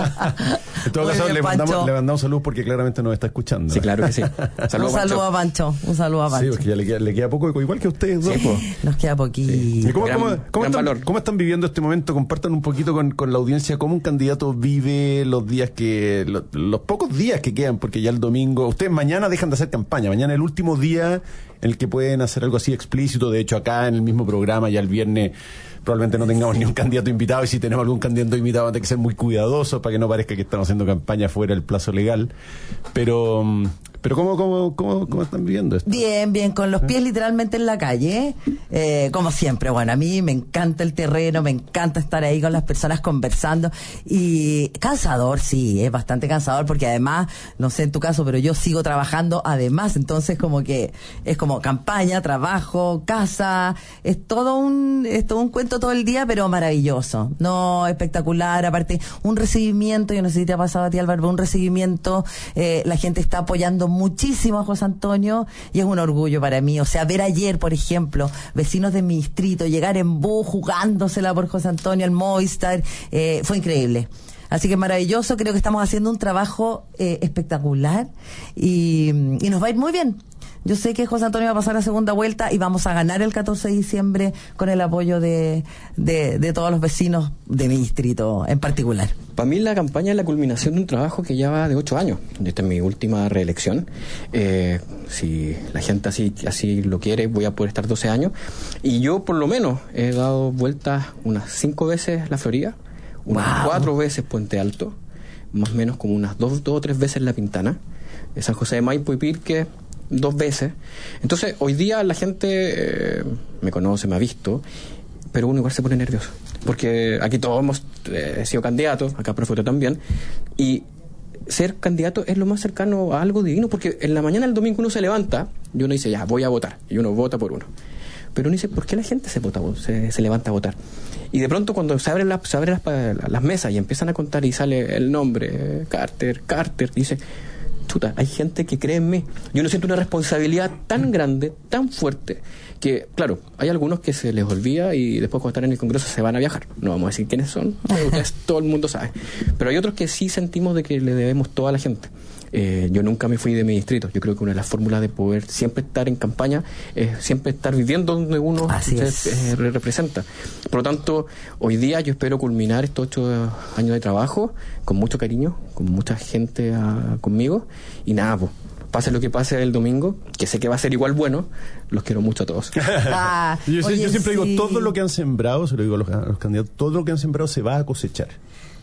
En todo Muy caso, bien, le mandamos, Pancho. le mandamos salud porque claramente nos está escuchando. Sí, claro que sí. Un Saludos, saludo Pancho. a Pancho. Un saludo a Sí, Pancho. porque ya le queda, le queda poco, igual que a ustedes dos. po. Nos queda poquito. ¿Y cómo, Gran- cómo- cómo gran están, valor. cómo están viviendo este momento? Compartan un poquito con, con la audiencia cómo un candidato vive los días que, lo- los, pocos días que quedan, porque ya el domingo, ustedes mañana dejan de hacer campaña, mañana es el último día en el que pueden hacer algo así explícito. De hecho, acá en el mismo programa, ya el viernes probablemente no tengamos ni un candidato invitado, y si tenemos algún candidato invitado, vamos a tener que ser muy cuidadosos para que no parezca que estamos haciendo campaña fuera del plazo legal. Pero, mm, pero ¿cómo, cómo, cómo, cómo están viviendo esto? Bien, bien, con los pies literalmente en la calle, eh, como siempre. Bueno, a mí me encanta el terreno, me encanta estar ahí con las personas conversando, y cansador, sí, es bastante cansador, porque además, no sé en tu caso, pero yo sigo trabajando además, entonces como que es como campaña, trabajo, casa, es todo un, es todo un cuento todo el día, pero maravilloso, no, espectacular. Aparte, un recibimiento, yo no sé si te ha pasado a ti, Álvaro, pero un recibimiento, eh, la gente está apoyando muchísimo a José Antonio, y es un orgullo para mí. O sea, ver ayer, por ejemplo, vecinos de mi distrito llegar en bus jugándosela por José Antonio al Movistar, eh, fue increíble. Así que maravilloso, creo que estamos haciendo un trabajo eh, espectacular, y, y nos va a ir muy bien. Yo sé que José Antonio va a pasar a segunda vuelta y vamos a ganar el catorce de diciembre con el apoyo de, de, de todos los vecinos de mi distrito en particular. Para mí la campaña es la culminación de un trabajo que ya va de ocho años. Esta es mi última reelección. Eh, si la gente así, así lo quiere, voy a poder estar doce años. Y yo por lo menos he dado vueltas unas cinco veces la Florida, unas Wow. cuatro veces Puente Alto, más o menos como unas dos, dos o tres veces La Pintana, San José de Maipo y Pirque, dos veces. Entonces, hoy día la gente eh, me conoce, me ha visto, pero uno igual se pone nervioso. Porque aquí todos hemos eh, sido candidatos, acá profe también, y ser candidato es lo más cercano a algo divino, porque en la mañana del domingo uno se levanta y uno dice, ya, voy a votar, y uno vota por uno. Pero uno dice, ¿por qué la gente se vota, se, se levanta a votar? Y de pronto cuando se abren, la, se abren las, las mesas y empiezan a contar y sale el nombre, eh, Carter, Carter, dice, chuta, hay gente que cree en mí. Yo no siento una responsabilidad tan grande, tan fuerte, que, claro, hay algunos que se les olvida y después cuando están en el Congreso se van a viajar. No vamos a decir quiénes son, ustedes, todo el mundo sabe. Pero hay otros que sí sentimos de que le debemos todo a la gente. Eh, yo nunca me fui de mi distrito. Yo creo que una de las fórmulas de poder siempre estar en campaña es siempre estar viviendo donde uno se, eh, representa. Por lo tanto, hoy día yo espero culminar estos ocho años de trabajo con mucho cariño, con mucha gente a, conmigo, y nada, pues, pase lo que pase el domingo, que sé que va a ser igual bueno, los quiero mucho a todos. Ah, yo, oye, yo siempre sí. digo, todo lo que han sembrado, se lo digo a los, a los candidatos, todo lo que han sembrado se va a cosechar.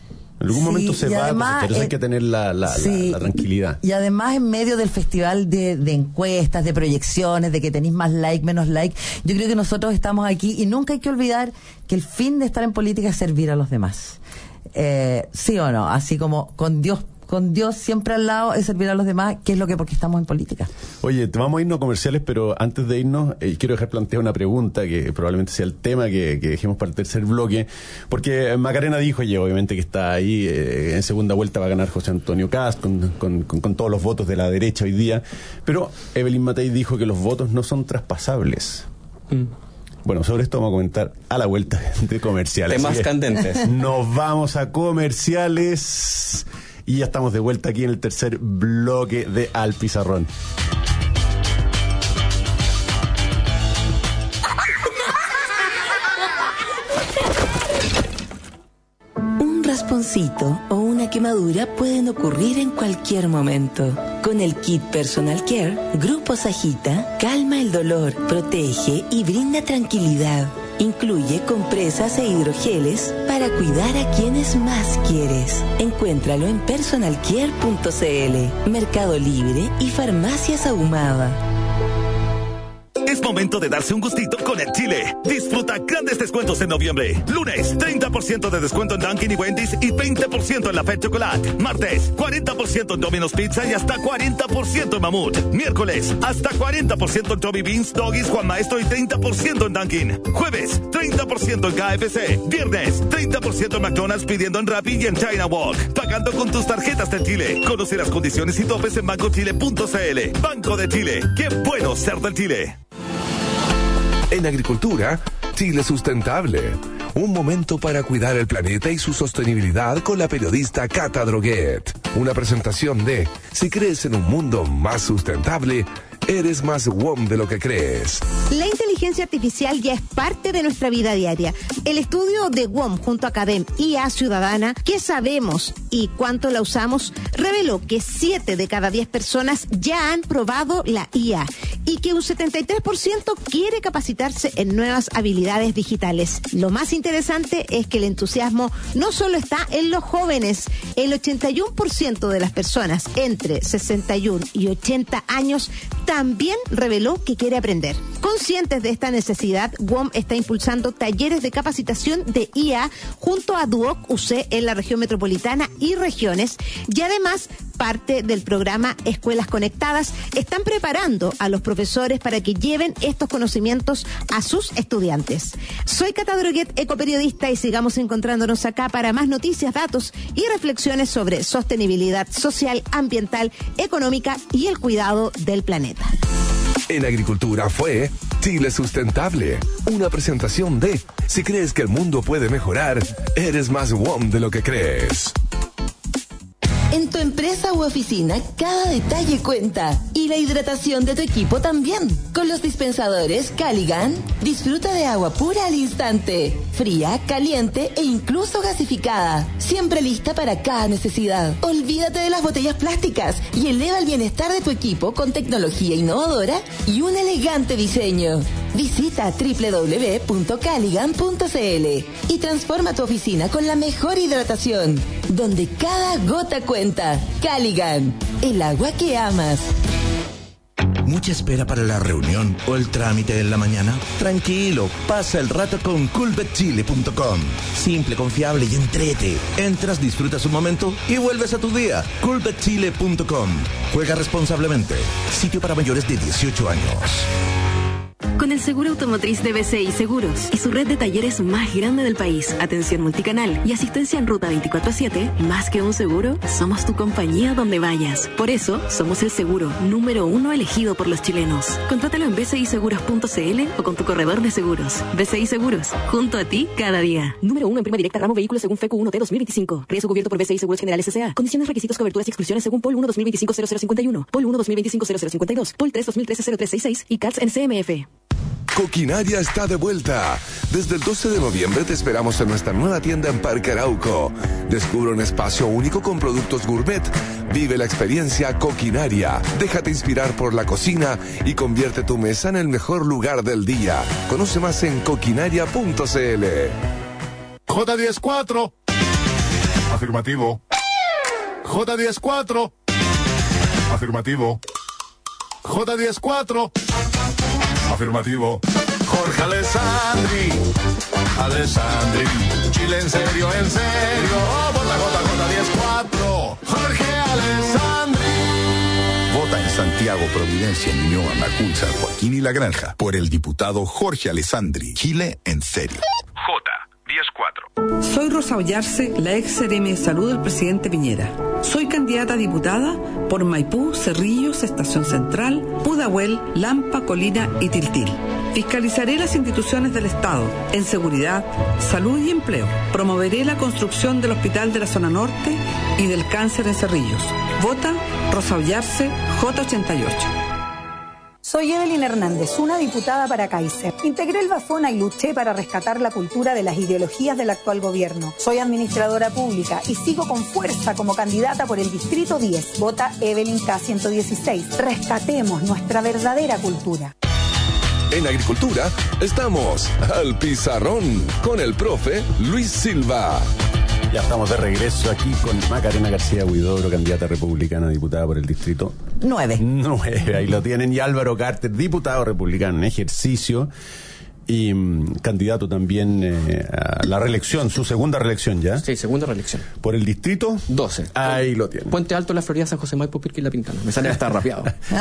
En algún Sí, momento se y va, además, pero eh, hay que tener la, la, sí, la, la tranquilidad. Y además, en medio del festival de, de encuestas, de proyecciones, de que tenéis más like, menos like, yo creo que nosotros estamos aquí y nunca hay que olvidar que el fin de estar en política es servir a los demás. Eh, ¿Sí o no? Así como con Dios con Dios siempre al lado es servir a los demás, que es lo que porque estamos en política. Oye, te vamos a irnos a comerciales, pero antes de irnos, eh, quiero dejar planteada una pregunta que probablemente sea el tema que, que dejemos para el tercer bloque, porque Macarena dijo, y obviamente que está ahí, eh, en segunda vuelta va a ganar José Antonio Kast con, con, con, con todos los votos de la derecha hoy día, pero Evelyn Matei dijo que los votos no son traspasables. Mm. Bueno, sobre esto vamos a comentar a la vuelta de comerciales. Temas candentes. Nos vamos a comerciales y ya estamos de vuelta aquí en el tercer bloque de Al Pizarrón. Un rasponcito o una quemadura pueden ocurrir en cualquier momento. Con el kit Personal Care, Grupo Sajita calma el dolor, protege y brinda tranquilidad. Incluye compresas e hidrogeles para cuidar a quienes más quieres. Encuéntralo en personal care punto c l, Mercado Libre y Farmacias Ahumada. Es momento de darse un gustito con el Chile. Disfruta grandes descuentos en noviembre. Lunes, treinta por ciento de descuento en Dunkin' y Wendy's y veinte por ciento en la Fed Chocolate. Martes, cuarenta por ciento en Domino's Pizza y hasta cuarenta por ciento en Mamut. Miércoles, hasta cuarenta por ciento en Toby Beans, Doggies, Juan Maestro y treinta por ciento en Dunkin'. Jueves, treinta por ciento en K F C. Viernes, treinta por ciento en McDonald's pidiendo en Rappi y en China Walk. Pagando con tus tarjetas de Chile. Conoce las condiciones y topes en banco chile punto c l. Banco de Chile. Qué bueno ser del Chile. En agricultura, Chile Sustentable. Un momento para cuidar el planeta y su sostenibilidad con la periodista Cata Droguet. Una presentación de Si crees en un mundo más sustentable, eres más W O M de lo que crees. La inteligencia artificial ya es parte de nuestra vida diaria. El estudio de W O M junto a Academ I A Ciudadana, ¿qué sabemos y cuánto la usamos?, reveló que siete de cada diez personas ya han probado la I A y que un setenta y tres por ciento quiere capacitarse en nuevas habilidades digitales. Lo más interesante es que el entusiasmo no solo está en los jóvenes. El ochenta y uno por ciento de las personas entre sesenta y uno y ochenta años también reveló que quiere aprender. Conscientes de esta necesidad, W O M está impulsando talleres de capacitación de I A junto a Duoc U C en la región metropolitana y regiones, y además parte del programa Escuelas Conectadas están preparando a los profesores para que lleven estos conocimientos a sus estudiantes. Soy Cata Droguet, ecoperiodista, y sigamos encontrándonos acá para más noticias, datos y reflexiones sobre sostenibilidad social, ambiental, económica y el cuidado del planeta. En agricultura fue Chile Sustentable. Una presentación de Si crees que el mundo puede mejorar, eres más W O M de lo que crees. En tu empresa u oficina, cada detalle cuenta. Y la hidratación de tu equipo también. Con los dispensadores Caligan, disfruta de agua pura al instante. Fría, caliente e incluso gasificada. Siempre lista para cada necesidad. Olvídate de las botellas plásticas y eleva el bienestar de tu equipo con tecnología innovadora y un elegante diseño. Visita doble u doble u doble u punto caligan punto c l y transforma tu oficina con la mejor hidratación, donde cada gota cuenta. Caligan, el agua que amas. ¿Mucha espera para la reunión o el trámite en la mañana? Tranquilo, pasa el rato con coolbet chile punto com. Simple, confiable y entrete. Entras, disfrutas un momento y vuelves a tu día. coolbet chile punto com. Juega responsablemente. Sitio para mayores de dieciocho años. Con el seguro automotriz de B C I Seguros y su red de talleres más grande del país, atención multicanal y asistencia en ruta veinticuatro siete, más que un seguro, somos tu compañía donde vayas. Por eso, somos el seguro número uno elegido por los chilenos. Contrátalo en b c i seguros punto c l o con tu corredor de seguros. B C I Seguros, junto a ti cada día. Número uno en prima directa ramo vehículos según F E C U uno T dos mil veinticinco. Riesgo cubierto por B C I Seguros Generales S A. Condiciones, requisitos, coberturas y exclusiones según P O L uno dos mil veinticinco cero cero cincuenta y uno, P O L uno dos mil veinticinco cero cero cincuenta y dos, P O L tres dos mil trece cero tres sesenta y seis y C A T S en C M F. Coquinaria está de vuelta. Desde el doce de noviembre te esperamos en nuestra nueva tienda en Parque Arauco. Descubre un espacio único con productos gourmet. Vive la experiencia Coquinaria. Déjate inspirar por la cocina y convierte tu mesa en el mejor lugar del día. Conoce más en coquinaria punto c l. J diez cuatro. Afirmativo. J diez cuatro. Afirmativo. J diez cuatro. Afirmativo. Jorge Alessandri. Alessandri. Chile en serio, en serio. Vota, vota, J diez cuatro. Jorge Alessandri. Vota en Santiago, Providencia, Ñuñoa, Macul, San Joaquín y La Granja por el diputado Jorge Alessandri. Chile en serio. J diez cuatro. Soy Rosa Ollarse, la ex C R M de Salud del presidente Piñera. Soy candidata a diputada por Maipú, Cerrillos, Estación Central, Pudahuel, Lampa, Colina y Tiltil. Fiscalizaré las instituciones del Estado en seguridad, salud y empleo. Promoveré la construcción del Hospital de la Zona Norte y del cáncer en Cerrillos. Vota Rosa Ollarse, J ochenta y ocho. Soy Evelyn Hernández, una diputada para Kaiser. Integré el Bafona y luché para rescatar la cultura de las ideologías del actual gobierno. Soy administradora pública y sigo con fuerza como candidata por el Distrito diez. Vota Evelyn K ciento dieciséis. Rescatemos nuestra verdadera cultura. En Agricultura estamos al pizarrón con el profe Luis Silva. Ya estamos de regreso aquí con Macarena García Huidobro, candidata republicana, diputada por el distrito nueve. nueve, ahí lo tienen. Y Álvaro Carter, diputado republicano en ejercicio y um, candidato también eh, a la reelección, su segunda reelección ya. Sí, segunda reelección. Por el distrito doce. Ahí lo tienen. Puente Alto, La Florida, San José Maipo, Pirque y La Pintana. Me sale hasta rapeado.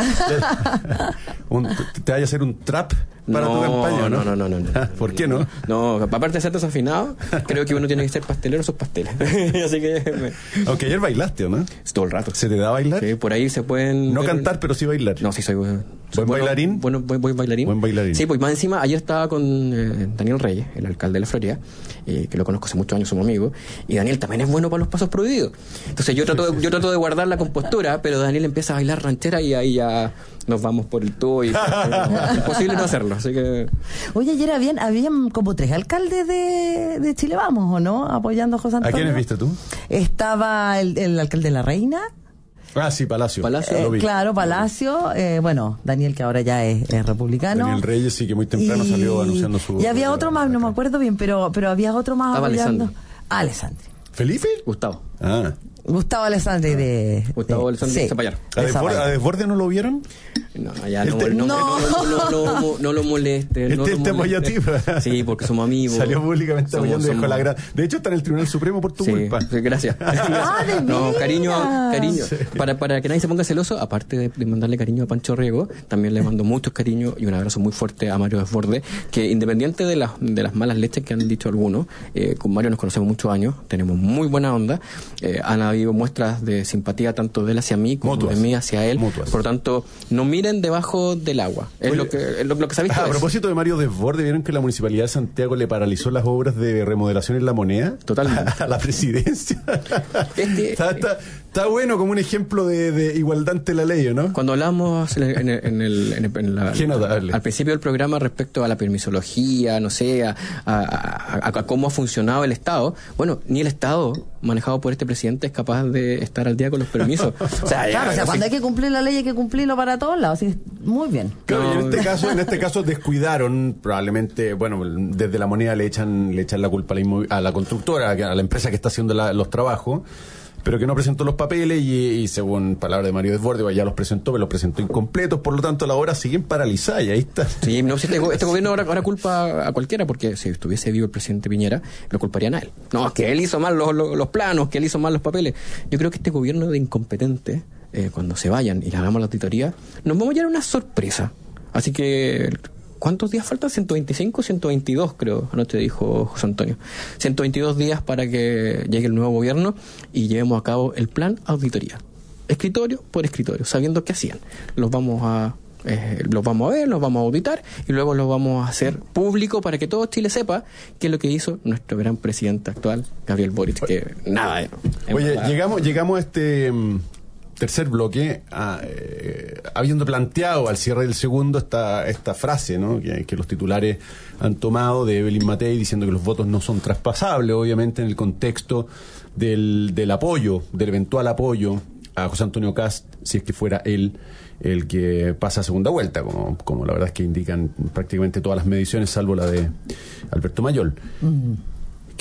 un, ¿Te vaya a hacer un trap para no, tu campaña, no? No, no, no, no. ¿Por qué no? No, aparte de ser desafinado, creo que uno tiene que ser pastelero sus pasteles. Así que... Me... Aunque ayer bailaste, ¿o no? Todo el rato. ¿Se te da bailar? Sí, por ahí se pueden... No ver... cantar, pero sí bailar. No, sí soy... ¿Buen soy bueno, bailarín? Bueno, buen, buen bailarín. Buen bailarín. Sí, pues más encima, ayer estaba con eh, Daniel Reyes, el alcalde de La Florida, eh, que lo conozco hace muchos años, somos amigos, y Daniel también es bueno para los pasos prohibidos. Entonces yo trato, de, yo trato de guardar la compostura, pero Daniel empieza a bailar ranchera y ahí ya nos vamos por el tubo y es imposible no hacerlo, así que... Oye, ayer habían, habían como tres alcaldes de, de Chile Vamos, ¿o no? Apoyando a José Antonio. ¿A quiénes viste tú? Estaba el, el alcalde de La Reina. Ah, sí, Palacio. Palacio. Eh, Lo vi. claro, Palacio. Eh, bueno, Daniel, que ahora ya es, es republicano. Daniel Reyes, sí, que muy temprano y, salió anunciando su... Y había otro más, no me acuerdo bien, pero, pero había otro más Estaba apoyando. Alessandri. Ah, Alessandri. ¿Felipe? Gustavo. Ah. Gustavo Alessandri de... Gustavo Alessandri de Zapallar. ¿A Desborde, ¿A Desborde no lo vieron? No, ya no, te... no, no. No, no, no, no, no lo moleste. Este no te apoya a ti. Sí, porque somos amigos. Salió públicamente somos, apoyando y dejó somos... la gran... De hecho, está en el Tribunal Supremo por tu sí, culpa. Sí, gracias. Ah, de no, cariño, cariño. Sí. Para, para que nadie se ponga celoso, aparte de, de mandarle cariño a Pancho Riego, también le mando muchos cariños y un abrazo muy fuerte a Mario Desborde, que independiente de las, de las malas leches que han dicho algunos, eh, con Mario nos conocemos muchos años, tenemos muy buena onda, eh, han habido muestras de simpatía tanto de él hacia mí como Mutuas. de mí hacia él. Mutuas. Por lo tanto, no miren debajo del agua. Es Oye, lo que, es lo, lo que se ha visto. A es. propósito de Mario Desborde, ¿vieron que la Municipalidad de Santiago le paralizó las obras de remodelación en La Moneda? Totalmente. A la presidencia. Este, está, está, está bueno como un ejemplo de, de igualdad ante la ley, ¿no? Cuando hablamos en el, en el, en el, en el, en la, Qué notable. al principio del programa respecto a la permisología, no sé, a, a, a, a cómo ha funcionado el Estado, bueno, ni el Estado manejado por este presidente es capaz de estar al día con los permisos. O sea, claro, ya, o sea, así, cuando hay que cumplir la ley hay que cumplirlo para todos lados. Así, muy bien. Claro, No. y en este caso, en este caso descuidaron, probablemente, bueno, desde La Moneda le echan, le echan la culpa a la, inmovi- a la constructora, a la empresa que está haciendo la- los trabajos, pero que no presentó los papeles y, y según palabras de Mario Desborde, ya los presentó, pero los presentó incompletos, por lo tanto las obras siguen paralizadas y ahí está. Sí, no, si este, go- este gobierno ahora, ahora culpa a cualquiera, porque si estuviese vivo el presidente Piñera, lo culparían a él. No, es que él hizo mal los, los, los planos, que él hizo mal los papeles. Yo creo que este gobierno de incompetente, eh, cuando se vayan y le hagamos la auditoría, nos vamos a llevar una sorpresa. Así que, ¿cuántos días faltan? ciento veinticinco, ciento veintidós creo, anoche dijo José Antonio. ciento veintidós días para que llegue el nuevo gobierno y llevemos a cabo el plan auditoría. Escritorio por escritorio, sabiendo qué hacían. Los vamos a... Eh, los vamos a ver, los vamos a auditar y luego los vamos a hacer público para que todo Chile sepa qué es lo que hizo nuestro gran presidente actual, Gabriel Boric, que nada. Eh, Oye, verdad. llegamos, llegamos a este mm, tercer bloque a, eh, habiendo planteado al cierre del segundo esta, esta frase, ¿no? que, que los titulares han tomado de Evelyn Matei diciendo que los votos no son traspasables, obviamente en el contexto del, del apoyo, del eventual apoyo a José Antonio Kast, si es que fuera él el que pasa a segunda vuelta, como, como la verdad es que indican prácticamente todas las mediciones, salvo la de Alberto Mayol. Mm. ¿Qué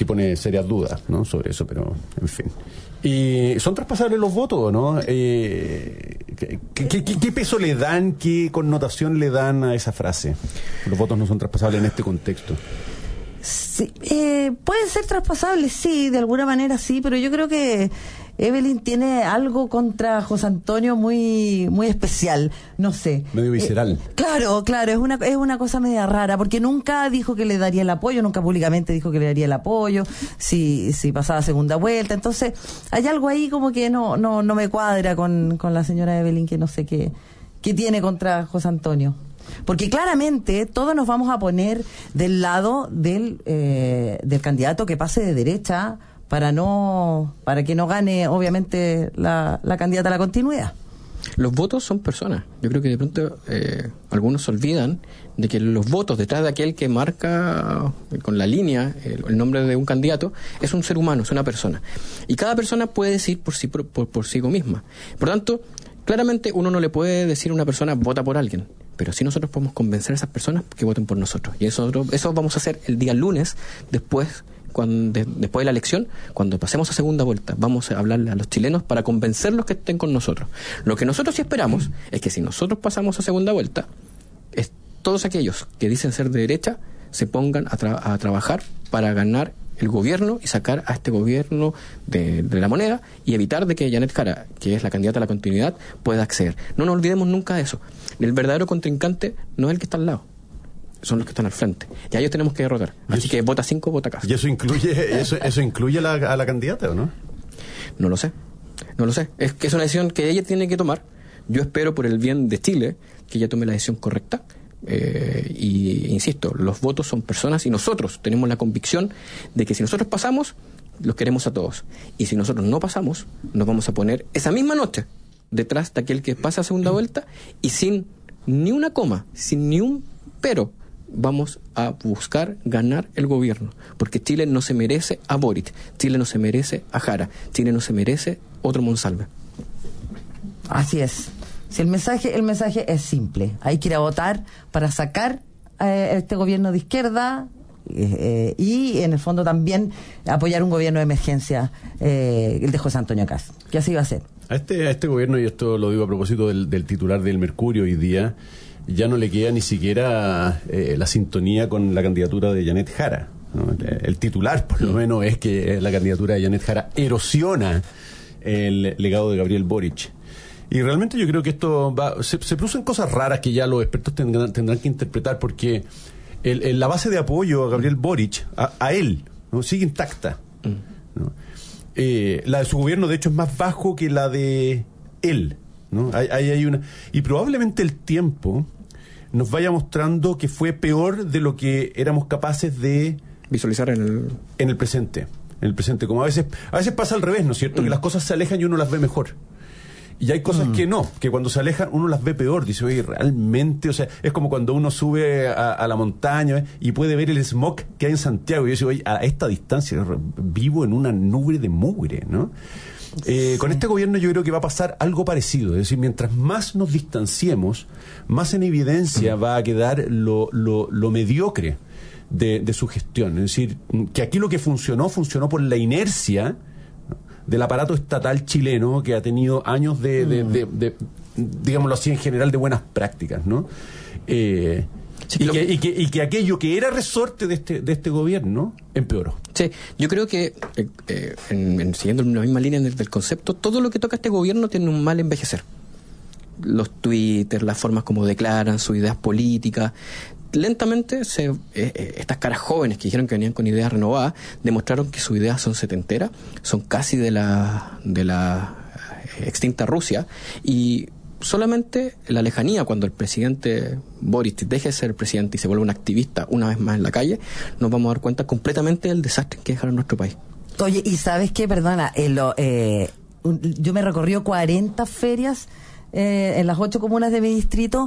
que pone serias dudas, ¿no?, sobre eso, pero en fin. ¿Y son traspasables los votos, no? Eh, ¿qué, qué, qué, ¿Qué peso le dan, qué connotación le dan a esa frase? Los votos no son traspasables en este contexto. Sí, eh, pueden ser traspasables, sí, de alguna manera sí, pero yo creo que Evelyn tiene algo contra José Antonio muy muy especial, no sé. Medio visceral. Eh, claro, claro, es una es una cosa media rara, porque nunca dijo que le daría el apoyo, nunca públicamente dijo que le daría el apoyo, si si pasaba segunda vuelta, entonces hay algo ahí como que no no no me cuadra con, con la señora Evelyn, que no sé qué, qué tiene contra José Antonio. Porque claramente todos nos vamos a poner del lado del eh, del candidato que pase de derecha para no para que no gane obviamente la, la candidata a la continuidad. Los votos son personas. Yo creo que de pronto eh, algunos se olvidan de que los votos detrás de aquel que marca eh, con la línea el, el nombre de un candidato es un ser humano, es una persona. Y cada persona puede decir por sí por, por, por sí misma. Por tanto, claramente uno no le puede decir a una persona vota por alguien, pero sí nosotros podemos convencer a esas personas que voten por nosotros. Y eso, eso vamos a hacer el día lunes, después cuando, de, después de la elección, cuando pasemos a segunda vuelta. Vamos a hablarle a los chilenos para convencerlos que estén con nosotros. Lo que nosotros sí esperamos es que si nosotros pasamos a segunda vuelta, es, todos aquellos que dicen ser de derecha se pongan a, tra- a trabajar para ganar el gobierno y sacar a este gobierno de, de la moneda y evitar de que Janet Jara, que es la candidata a la continuidad, pueda acceder. No nos olvidemos nunca de eso. El verdadero contrincante no es el que está al lado, son los que están al frente. Y a ellos tenemos que derrotar. Así eso, que vota cinco, vota Cast. ¿Y eso incluye eso, eso incluye a la, a la candidata o no? No lo sé. No lo sé. Es que es una decisión que ella tiene que tomar. Yo espero por el bien de Chile que ella tome la decisión correcta. Eh, y insisto, los votos son personas y nosotros tenemos la convicción de que si nosotros pasamos, los queremos a todos, y si nosotros no pasamos, nos vamos a poner esa misma noche detrás de aquel que pasa a segunda vuelta y sin ni una coma, sin ni un pero, vamos a buscar ganar el gobierno, porque Chile no se merece a Boric, Chile no se merece a Jara, Chile no se merece otro Monsalve. Así es. Si el mensaje, el mensaje es simple. Hay que ir a votar para sacar eh, este gobierno de izquierda eh, y, en el fondo, también apoyar un gobierno de emergencia, eh, el de José Antonio Cast, que así va a ser. A este, a este gobierno, y esto lo digo a propósito del, del titular del Mercurio hoy día, ya no le queda ni siquiera eh, la sintonía con la candidatura de Janet Jara, ¿no? El titular, por lo menos, es que la candidatura de Janet Jara erosiona el legado de Gabriel Boric. Y realmente yo creo que esto va, se, se producen cosas raras que ya los expertos tendrán, tendrán que interpretar, porque el, el, la base de apoyo a Gabriel Boric, a, a él, ¿no?, sigue intacta, ¿no? Eh, la de su gobierno, de hecho, es más bajo que la de él, ¿no? Hay, hay, hay una, y probablemente el tiempo nos vaya mostrando que fue peor de lo que éramos capaces de visualizar en el, en el presente. En el presente, como a veces, a veces pasa al revés, ¿no es cierto? Mm. Que las cosas se alejan y uno las ve mejor. Y hay cosas mm. que no, que cuando se alejan uno las ve peor. Dice, oye, realmente, o sea, es como cuando uno sube a, a la montaña, ¿eh?, y puede ver el smog que hay en Santiago. Y dice, oye, a esta distancia vivo en una nube de mugre, ¿no? Eh, sí. Con este gobierno yo creo que va a pasar algo parecido. Es decir, mientras más nos distanciemos, más en evidencia mm. va a quedar lo, lo, lo mediocre de, de su gestión. Es decir, que aquí lo que funcionó, funcionó por la inercia del aparato estatal chileno, que ha tenido años de, de, de, de, digámoslo así, en general, de buenas prácticas, ¿no? Eh, sí, y, que, y, que, y que aquello que era resorte de este, de este gobierno empeoró. Sí, yo creo que, eh, eh, en, en, siguiendo la misma línea del, del concepto, todo lo que toca este gobierno tiene un mal envejecer. Los Twitter, las formas como declaran, sus ideas políticas. Lentamente se, eh, estas caras jóvenes que dijeron que venían con ideas renovadas demostraron que sus ideas son setenteras, son casi de la de la extinta Rusia, y solamente la lejanía, cuando el presidente Boric deje de ser presidente y se vuelva un activista una vez más en la calle, nos vamos a dar cuenta completamente del desastre que dejaron nuestro país. Oye, ¿y sabes qué? Perdona, eh, lo, eh, yo me recorrí cuarenta ferias eh, en las ocho comunas de mi distrito,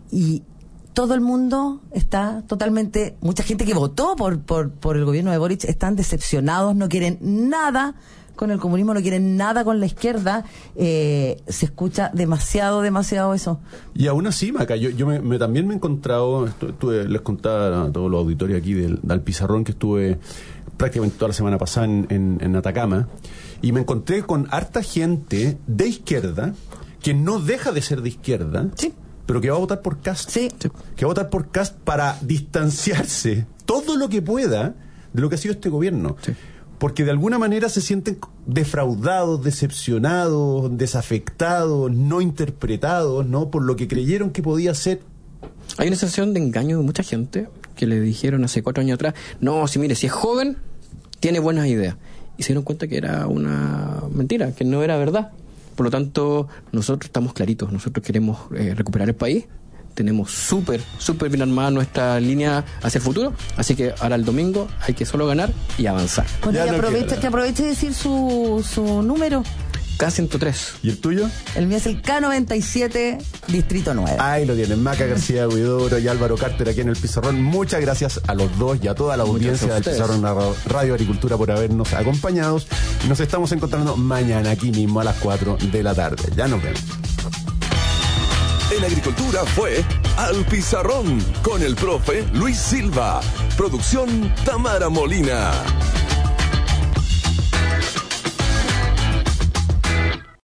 y todo el mundo está totalmente, mucha gente que votó por, por, por el gobierno de Boric están decepcionados, no quieren nada con el comunismo, no quieren nada con la izquierda. Eh, se escucha demasiado, demasiado eso. Y aún así, Maca, yo, yo me, me, también me he encontrado, estuve, les contaba a todos los auditorios aquí del, del Pizarrón, que estuve prácticamente toda la semana pasada en, en, en Atacama, y me encontré con harta gente de izquierda que no deja de ser de izquierda, sí, pero que va a votar por Kast. Sí. Que va a votar por Kast para distanciarse todo lo que pueda de lo que ha sido este gobierno. Sí. Porque de alguna manera se sienten defraudados, decepcionados, desafectados, no interpretados, ¿no? Por lo que creyeron que podía ser. Hay una sensación de engaño de mucha gente que le dijeron hace cuatro años atrás, no, si mire, si es joven, tiene buenas ideas. Y se dieron cuenta que era una mentira, que no era verdad. Por lo tanto, nosotros estamos claritos, nosotros queremos eh, recuperar el país. Tenemos súper, súper bien armada nuestra línea hacia el futuro. Así que ahora el domingo hay que solo ganar y avanzar. Bueno, ya y no aproveche, que aproveche de decir su, su número. K ciento tres. ¿Y el tuyo? El mío es el K noventa y siete, Distrito nueve. Ahí lo tienen, Maca García Huidobro y Álvaro Carter aquí en el Pizarrón. Muchas gracias a los dos y a toda la audiencia del Pizarrón Radio Agricultura por habernos acompañado. Nos estamos encontrando mañana aquí mismo a las cuatro de la tarde. Ya nos vemos. En Agricultura fue Al Pizarrón con el profe Luis Silva. Producción Tamara Molina.